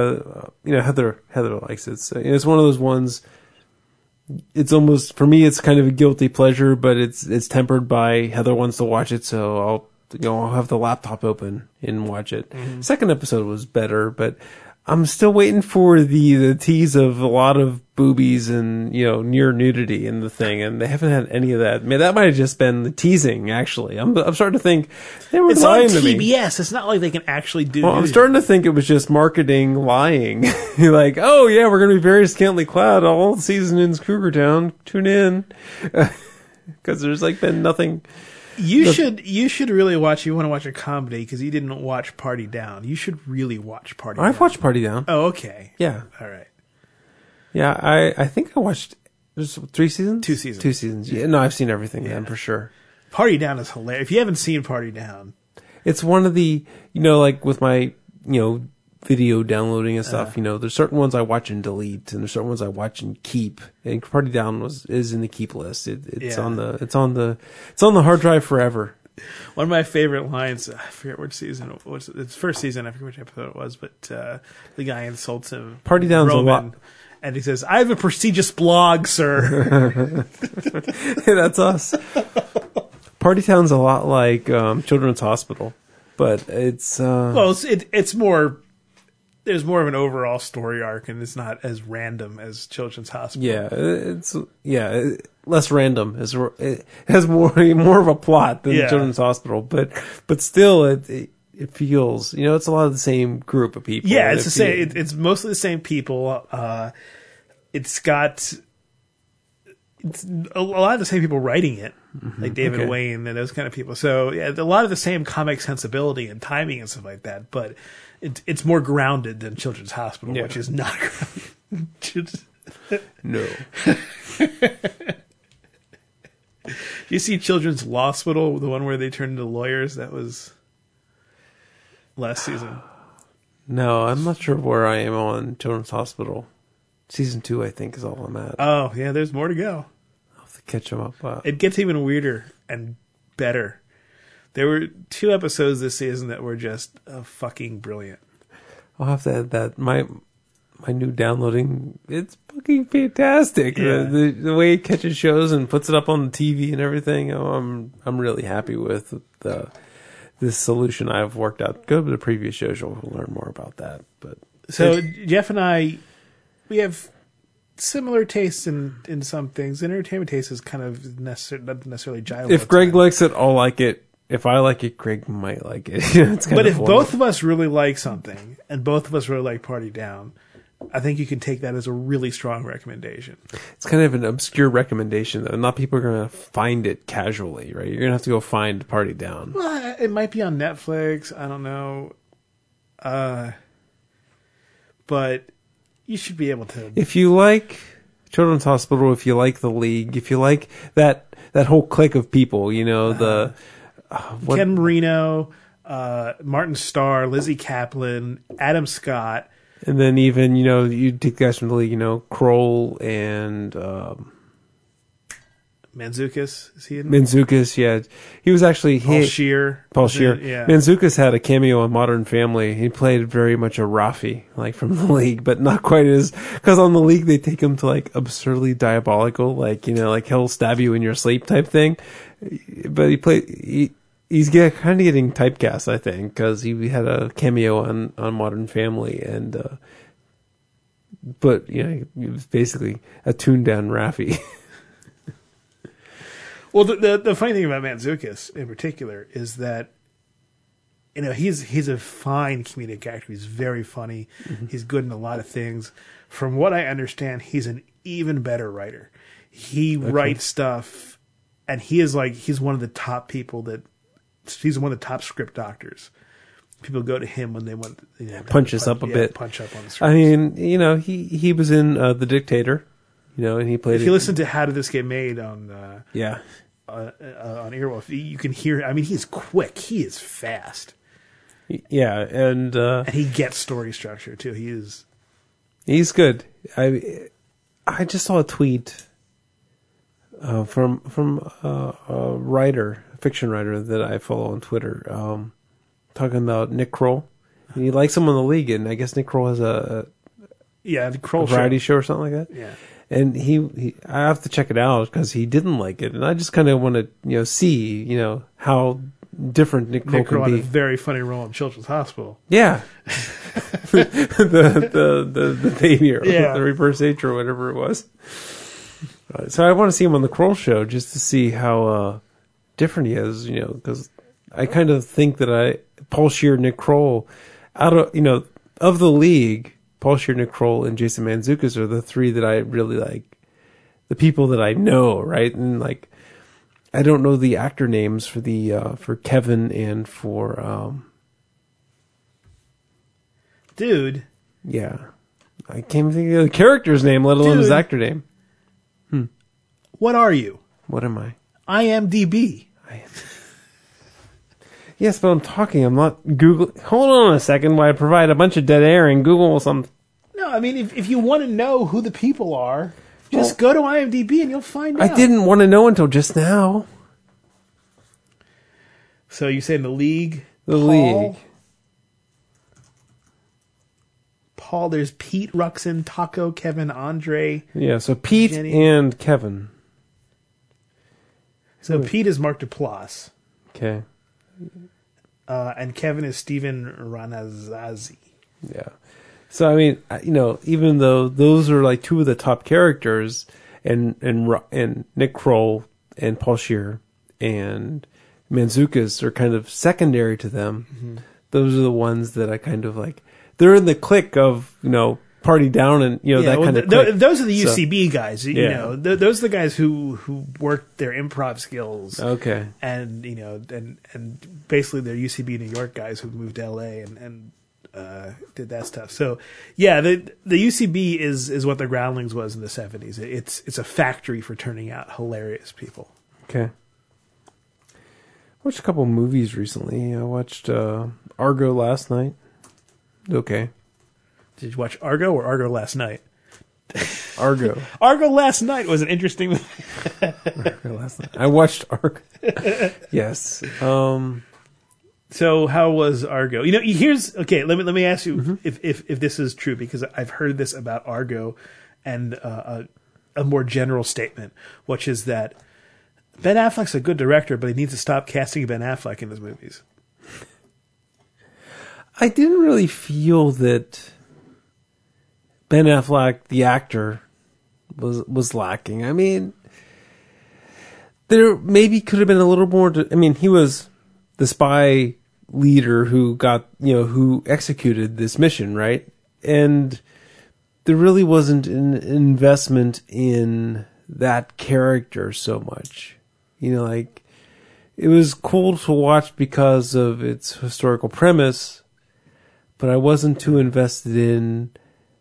Heather likes it. So, it's one of those ones. It's almost, for me, it's kind of a guilty pleasure, but it's tempered by Heather wants to watch it, so I'll have the laptop open and watch it. Mm-hmm. Second episode was better, but I'm still waiting for the tease of a lot of boobies and, near nudity in the thing, and they haven't had any of that. I mean, that might have just been the teasing, actually. I'm starting to think they were lying to me. It's on TBS. It's not like they can actually do Well, I'm starting to think it was just marketing lying. Like, oh yeah, we're going to be very scantily clad all season in Cougar Town. Tune in. Because there's been nothing. You should really watch. You want to watch a comedy because you didn't watch Party Down. You should really watch Party Down. I've watched Party Down. Oh, okay. Yeah. All right. Yeah, I think I watched. There's 3 seasons. 2 seasons. 2 seasons. Yeah, no, I've seen everything then for sure. Party Down is hilarious. If you haven't seen Party Down, it's one of the like with my video downloading and stuff. There's certain ones I watch and delete, and there's certain ones I watch and keep. And Party Down is in the keep list. It's on the hard drive forever. One of my favorite lines, I forget which season it was. It's first season, I forget which episode it was, but the guy insults him. Party Down's Roman, a lot. And he says, I have a prestigious blog, sir. Hey, that's us. Party Town's a lot like Children's Hospital, but it's... well, it's more... There's more of an overall story arc, and it's not as random as Children's Hospital. Yeah, less random. It has more of a plot than Children's Hospital, but still, it feels it's a lot of the same group of people. Yeah, it's the same. It's mostly the same people. It's a lot of the same people writing it, like David Wayne and those kind of people. So yeah, a lot of the same comic sensibility and timing and stuff like that, but it's more grounded than Children's Hospital, which is not grounded. No. You see Children's Hospital, the one where they turned into lawyers? That was last season. No, I'm not sure where I am on Children's Hospital. Season 2, I think, is all I'm at. Oh, yeah, there's more to go. I'll have to catch them up. It gets even weirder and better. There were 2 episodes this season that were just fucking brilliant. I'll have to add that. My new downloading, it's fucking fantastic. Yeah. The way it catches shows and puts it up on the TV and everything. I'm really happy with this solution I've worked out. Go to the previous shows, you'll learn more about that. But so Jeff and I, we have similar tastes in some things. Entertainment taste is kind of not necessarily jive. If Greg likes it, I'll like it. If I like it, Greg might like it. It's kind but of if both of us really like something, and both of us really like Party Down, I think you can take that as a really strong recommendation. It's kind of an obscure recommendation, though. Not people are going to find it casually, right? You're going to have to go find Party Down. Well, it might be on Netflix. I don't know. But you should be able to. If you like Children's Hospital, if you like The League, if you like that whole clique of people, you know, Ken Marino, Martin Starr, Lizzie Kaplan, Adam Scott. And then even, you know, you take guys from The League, you know, Kroll and Mantzoukas, is he in? Mantzoukas, yeah. He was actually... Paul Scheer. Yeah. Mantzoukas had a cameo on Modern Family. He played very much a Rafi, like from The League, but not quite as... Because on The League, they take him to, like, absurdly diabolical, like, you know, like he'll stab you in your sleep type thing. But he's kind of getting typecast, I think, because he had a cameo on Modern Family, and but you know, he was basically a tuned down Rafi. Well, the funny thing about Mantzoukas in particular is that, you know, he's a fine comedic actor. He's very funny. Mm-hmm. He's good in a lot of things. From what I understand, he's an even better writer. He writes stuff, and he's one of the top people he's one of the top script doctors. People go to him when they want, you know, punch up a bit. Punch up on the script. I mean, you know, he was in The Dictator, you know, and he played. If you listen to How Did This Get Made on on Earwolf, you can hear. I mean, he's quick. He is fast. Yeah, and he gets story structure too. He's good. I just saw a tweet from a fiction writer that I follow on Twitter, talking about Nick Kroll. And he likes him on The League, and I guess Nick Kroll has a Kroll variety show or something like that. Yeah. And I have to check it out because he didn't like it, and I just kind of want to, you know, see, you know, how different Nick Kroll can be. Had a very funny role in Children's Hospital. Yeah, the baby, or the reverse H or whatever it was. So I want to see him on the Kroll show just to see how different he is, you know, because I kind of think that Paul Scheer, Nick Kroll, of The League. Paul Scheer, Nick Kroll, and Jason Mantzoukas are the 3 that I really like. The people that I know, right? And like, I don't know the actor names for Kevin and for dude. Yeah, I can't even think of the character's name, let alone his actor name. What are you? What am I? IMDb. Yes, but I'm talking. I'm not Google. Hold on a second while I provide a bunch of dead air and Google some. No, I mean, if you want to know who the people are, just go to IMDb and you'll find out. I didn't want to know until just now. So you say in The League? League. Paul, there's Pete, Ruxin, Taco, Kevin, Andre. Yeah, so Pete Jenny. And Kevin. So Pete is Mark Duplass. Okay. And Kevin is Steven Ranazazi. Yeah. So, I mean, you know, even though those are like 2 of the top characters, and Nick Kroll and Paul Scheer and Mantzoukas are kind of secondary to them, those are the ones that I kind of like. They're in the clique of, you know, Party Down and, you know, that kind of clique. Those are the UCB guys. You know, those are the guys who worked their improv skills. Okay. And, you know, and basically they're UCB New York guys who moved to LA and did that stuff. So, yeah, the UCB is what the Groundlings was in the 70s. It's a factory for turning out hilarious people. Okay. Watched a couple movies recently. I watched Argo last night. Okay. Did you watch Argo or Argo Last Night? Argo. Argo Last Night was an interesting movie. Argo last night. I watched Argo. Yes. So how was Argo? You know, here's okay. Let me ask you if this is true, because I've heard this about Argo, and a more general statement, which is that Ben Affleck's a good director, but he needs to stop casting Ben Affleck in his movies. I didn't really feel that Ben Affleck, the actor, was lacking. I mean, there maybe could have been a little more. He was the spy leader who executed this mission, right? And there really wasn't an investment in that character so much. It was cool to watch because of its historical premise, but I wasn't too invested in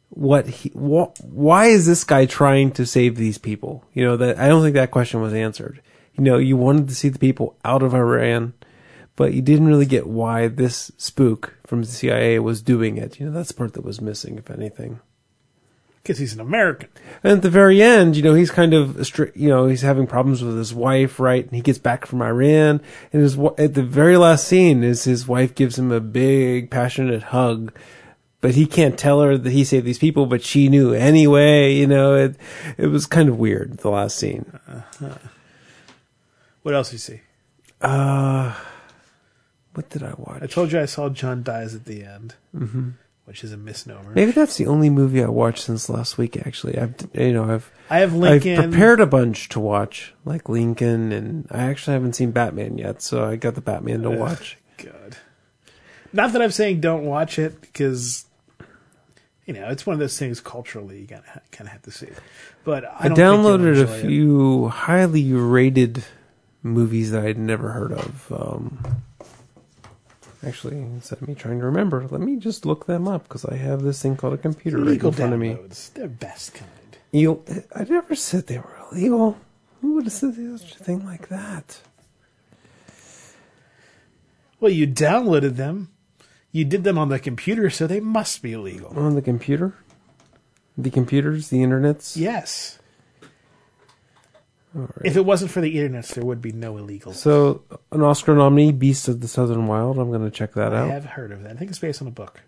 why is this guy trying to save these people? That I don't think that question was answered. You wanted to see the people out of Iran, but you didn't really get why this spook from the CIA was doing it. That's the part that was missing, if anything. Because he's an American. And at the very end, he's kind of, he's having problems with his wife, right? And he gets back from Iran, and at the very last scene his wife gives him a big, passionate hug, but he can't tell her that he saved these people, but she knew anyway. It was kind of weird, the last scene. What else did you see? What did I watch? I told you I saw John Dies at the End, which is a misnomer. Maybe that's the only movie I watched since last week. Actually, I have Lincoln. I've prepared a bunch to watch, like Lincoln, and I actually haven't seen Batman yet, so I got the Batman to watch. God, not that I'm saying don't watch it, because it's one of those things culturally you kind of have to see. But I downloaded a few highly rated movies that I'd never heard of. Actually, instead of me trying to remember, let me just look them up, because I have this thing called a computer right in front of me. They're best kind. I never said they were illegal. Who would have said such a thing like that? Well, you downloaded them. You did them on the computer, so they must be illegal. On the computer? The computers? The internets? Yes. All right. If it wasn't for the internets, there would be no illegals. So, an Oscar nominee, Beast of the Southern Wild. I'm going to check that out. I have heard of that. I think it's based on a book.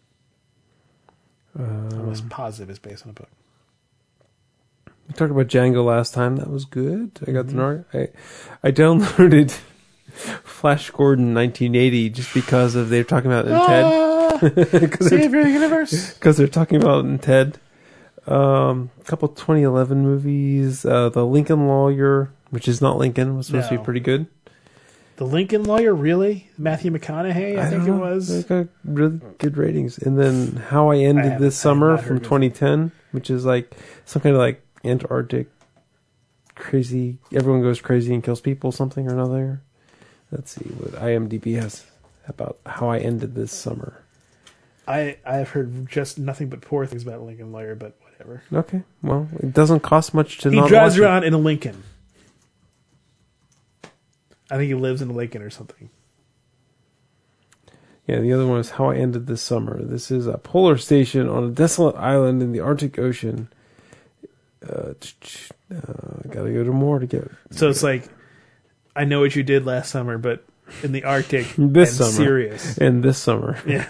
I'm almost positive it's based on a book. We talked about Django last time. That was good. I got I downloaded Flash Gordon 1980 just because they're talking about it in TED. Save your universe. Because they're talking about it in TED. A couple 2011 movies. The Lincoln Lawyer, which is not Lincoln, was supposed to be pretty good. The Lincoln Lawyer, really? Matthew McConaughey, I think it was. They got really good ratings. And then How I Ended This Summer from 2010, which is like some kind of like Antarctic crazy. Everyone goes crazy and kills people, something or another. Let's see what IMDb has about How I Ended This Summer. I've heard just nothing but poor things about Lincoln Lawyer, but whatever. Okay, well, it doesn't cost much to. He drives around in a Lincoln. I think he lives in a Lincoln or something. Yeah, the other one is How I Ended This Summer. This is a polar station on a desolate island in the Arctic Ocean. Gotta go to more to get. So it's like, I know what you did last summer, but in the Arctic, this summer, serious. And this summer, yeah.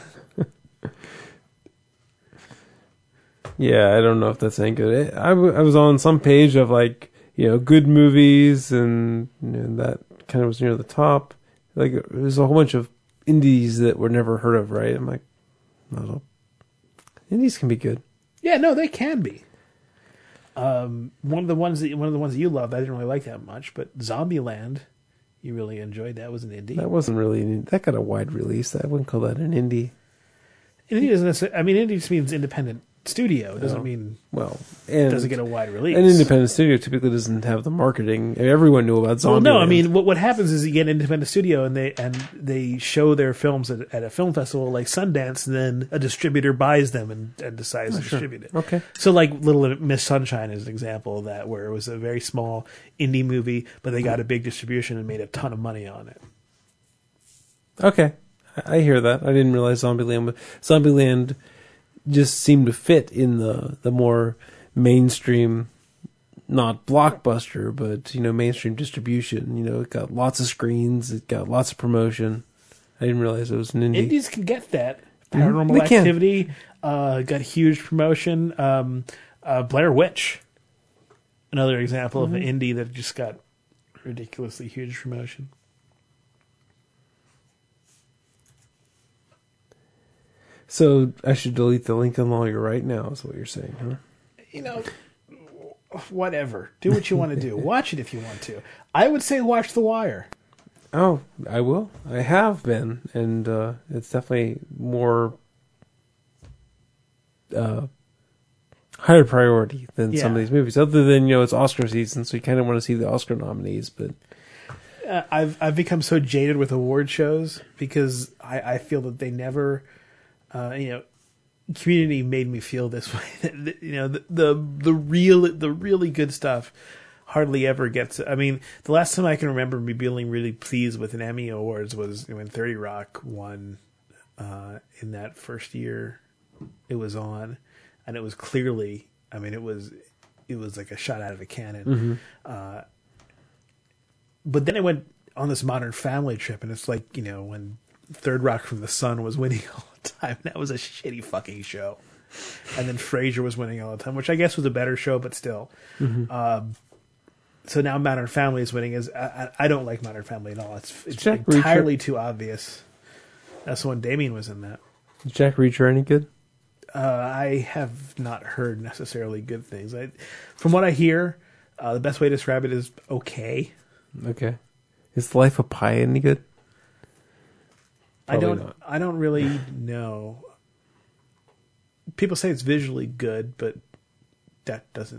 Yeah, I don't know if that's any good. I was on some page of like good movies, and that kind of was near the top. Like there's a whole bunch of indies that were never heard of, right? I'm like, no, indies can be good. Yeah, no, they can be. One of the ones that you loved, I didn't really like that much, but Zombieland, you really enjoyed. That was an indie. That wasn't really that got a wide release. I wouldn't call that an indie. Indie doesn't necessarily, indie just means independent studio. It doesn't mean it doesn't get a wide release. An independent studio typically doesn't have the marketing. Everyone knew about Zombieland. Well, no, what happens is you get an independent studio and they show their films at a film festival like Sundance, and then a distributor buys them and decides to distribute it. Okay. So like Little Miss Sunshine is an example of that, where it was a very small indie movie, but they got a big distribution and made a ton of money on it. Okay. I hear that. I didn't realize Zombieland just seemed to fit in the more mainstream, not blockbuster, but, mainstream distribution. It got lots of screens. It got lots of promotion. I didn't realize it was an indie. Indies can get that. Paranormal They can. Activity got huge promotion. Blair Witch, another example of an indie that just got ridiculously huge promotion. So I should delete the Lincoln Lawyer right now, is what you're saying, huh? Whatever. Do what you want to do. Watch it if you want to. I would say watch The Wire. Oh, I will. I have been, and it's definitely more higher priority than some of these movies. Other than it's Oscar season, so you kind of want to see the Oscar nominees. But I've become so jaded with award shows because I feel that they never, Community made me feel this way. The really good stuff hardly ever gets. I mean, the last time I can remember me being really pleased with an Emmy Awards was when 30 Rock won in that first year it was on, and it was clearly. I mean, it was like a shot out of a cannon. Mm-hmm. But then it went on this Modern Family trip, and it's like when Third Rock from the Sun was winning all the time. That was a shitty fucking show. And then Frasier was winning all the time, which I guess was a better show, but still. Mm-hmm. So now Modern Family is winning. I don't like Modern Family at all. It's Jack entirely Reacher too obvious. That's the one Damien was in that. Is Jack Reacher any good? I have not heard necessarily good things. From what I hear, the best way to describe it is okay. Okay. Is The Life of Pi any good? Probably not. I don't really know. People say it's visually good, but that doesn't.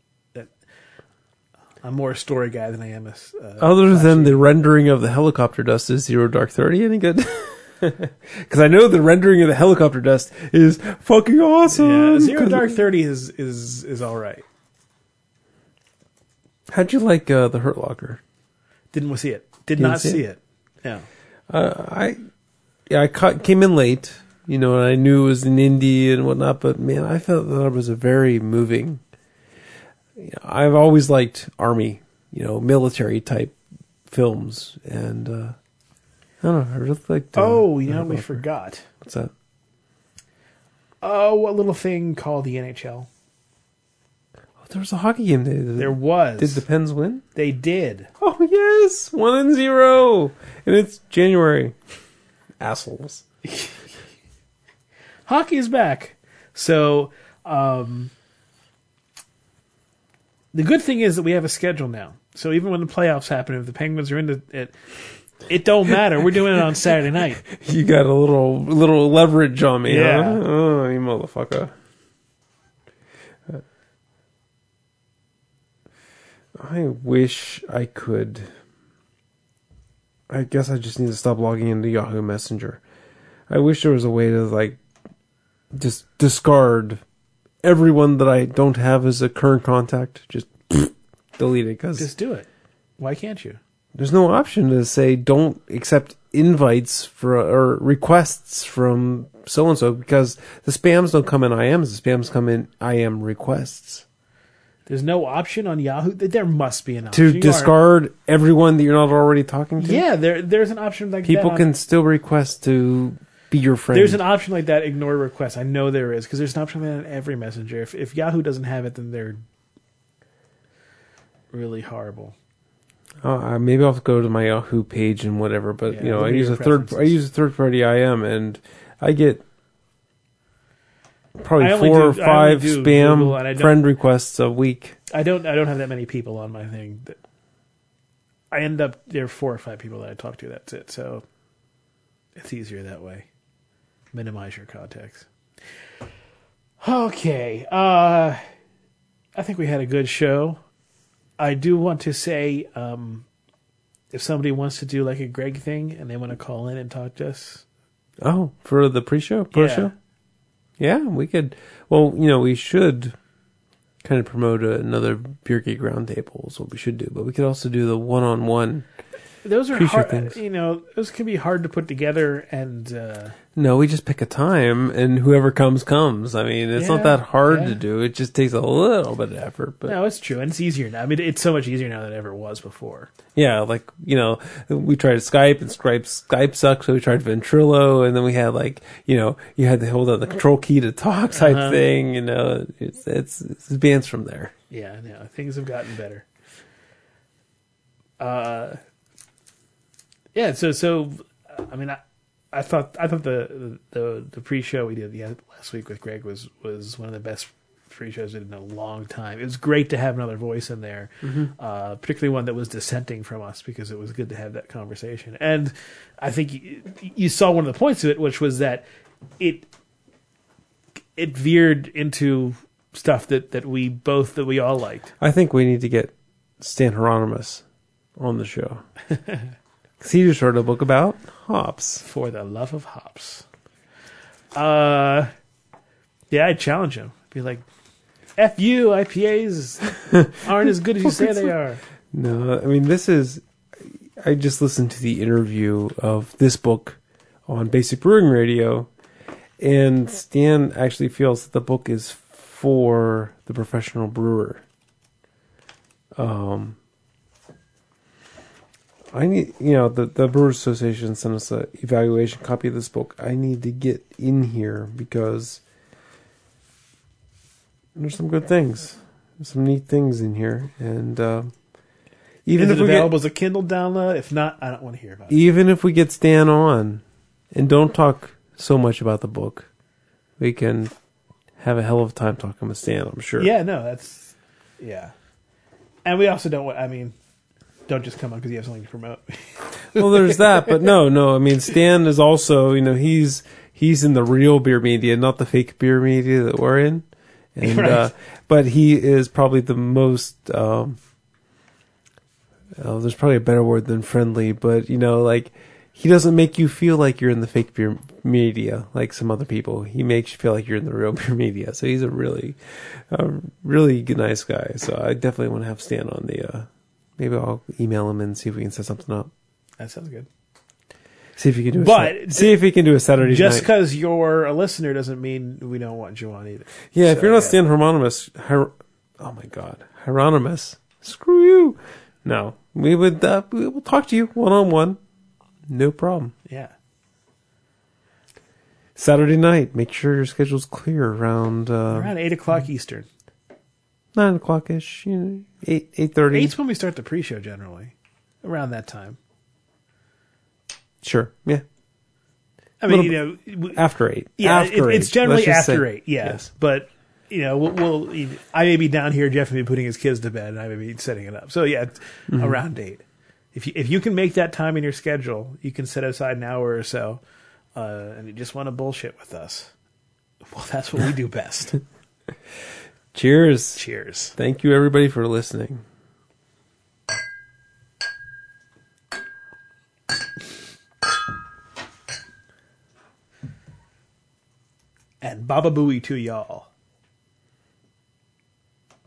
I'm more a story guy than I am a. Other than the rendering of the helicopter dust, is Zero Dark 30 any good? Because I know the rendering of the helicopter dust is fucking awesome. Yeah, Zero Dark 30 is all right. How'd you like The Hurt Locker? Didn't see it. Did not see it. No. I came in late, and I knew it was an indie and whatnot, but man, I felt that it was a very moving. I've always liked army, military type films, and I don't know. I really liked. We forgot. What's that? Oh, what little thing called the NHL? Oh, there was a hockey game. There was. Did the Pens win? They did. Oh yes, 1-0, and it's January. Assholes. Hockey is back. So, the good thing is that we have a schedule now. So even when the playoffs happen, if the Penguins are into it, it don't matter. We're doing it on Saturday night. You got a little leverage on me, Yeah. huh? Oh, you motherfucker. I wish I could. I guess I just need to stop logging into Yahoo Messenger. I wish there was a way to, just discard everyone that I don't have as a current contact. Just delete it. Cause Just do it. Why can't you? there's no option to say don't accept invites or requests from so-and-so because the spams don't come in IMs. The spams come in IM requests. There's no option on Yahoo. There must be an option. To discard everyone that you're not already talking to? Yeah, there's an option like that. People can still request to be your friend. There's an option like that, ignore requests. I know there is, because there's an option like that on every messenger. If Yahoo doesn't have it, then they're really horrible. Maybe I'll have to go to my Yahoo page and whatever, but Yeah, I use a third party IM and I get probably 4 or 5 spam friend requests a week. I don't have that many people on my thing. I end up there are 4 or 5 people that I talk to. That's it. So it's easier that way. Minimize your contacts. Okay. I think we had a good show. I do want to say, if somebody wants to do like a Greg thing and they want to call in and talk to us. Oh, for the pre-show? Post-show? Yeah, we could. Well, we should kind of promote another Beer Geek Roundtable is what we should do. But we could also do the one-on-one those are pre-show hard. things. Those can be hard to put together, and No, we just pick a time, and whoever comes. I mean, it's not Yeah, that hard yeah. to do. It just takes a little bit of effort. But no, it's true, and it's easier now. I mean, it's so much easier now than it ever was before. yeah, like, we tried Skype, and Skype sucked, so we tried Ventrilo, and then we had, like, you had to hold down the control key to talk type thing. It's advanced from there. Yeah, no, things have gotten better. Yeah. So I mean, I thought the pre-show we did last week with Greg was one of the best pre-shows we did in a long time. It was great to have another voice in there, particularly one that was dissenting from us, because it was good to have that conversation. And I think you saw one of the points of it, which was that it veered into stuff that we all liked. I think we need to get Stan Hieronymus on the show. Because he just wrote a book about hops. For the love of hops. Yeah, I'd challenge him. Be like, F you, IPAs aren't as good as you say they are. No, I mean, I just listened to the interview of this book on Basic Brewing Radio, and Stan actually feels that the book is for the professional brewer. I need, the Brewers Association sent us an evaluation copy of this book. I need to get in here because there's some good things. There's some neat things in here. And even Is if it we available as a Kindle download? If not, I don't want to hear about it. even if we get Stan on and don't talk so much about the book, we can have a hell of a time talking with Stan, I'm sure. Yeah, no, yeah. And we also don't just come on because you have something to promote. Well, there's that, but no. I mean, Stan is also, he's in the real beer media, not the fake beer media that we're in. And, Right. But he is probably the most, there's probably a better word than friendly, but, like, he doesn't make you feel like you're in the fake beer media like some other people. He makes you feel like you're in the real beer media. So he's a really good, nice guy. So I definitely want to have Stan on the, maybe I'll email him and see if we can set something up. That sounds good. See if he can do See if he can do a Saturday Just night. because you're a listener doesn't mean we don't want you on either. Yeah, if So, you're not yeah. Stan Hieronymus, oh my God, Hieronymus, screw you. No, we will talk to you one-on-one. No problem. Yeah. Saturday night, make sure your schedule's clear around Around 8 o'clock Eastern. 9 o'clock-ish, 8:30. 8's when we start the pre-show generally. Around that time. Sure, yeah. I mean, After 8. yeah, after 8. it's generally Let's just after say- 8, yeah. Yes. But, I may be down here, Jeff may be putting his kids to bed, and I may be setting it up. So, yeah, around 8. If you can make that time in your schedule, you can set aside an hour or so, and you just want to bullshit with us. Well, that's what we do best. Cheers. Cheers. Thank you, everybody, for listening. And Baba Booey to y'all.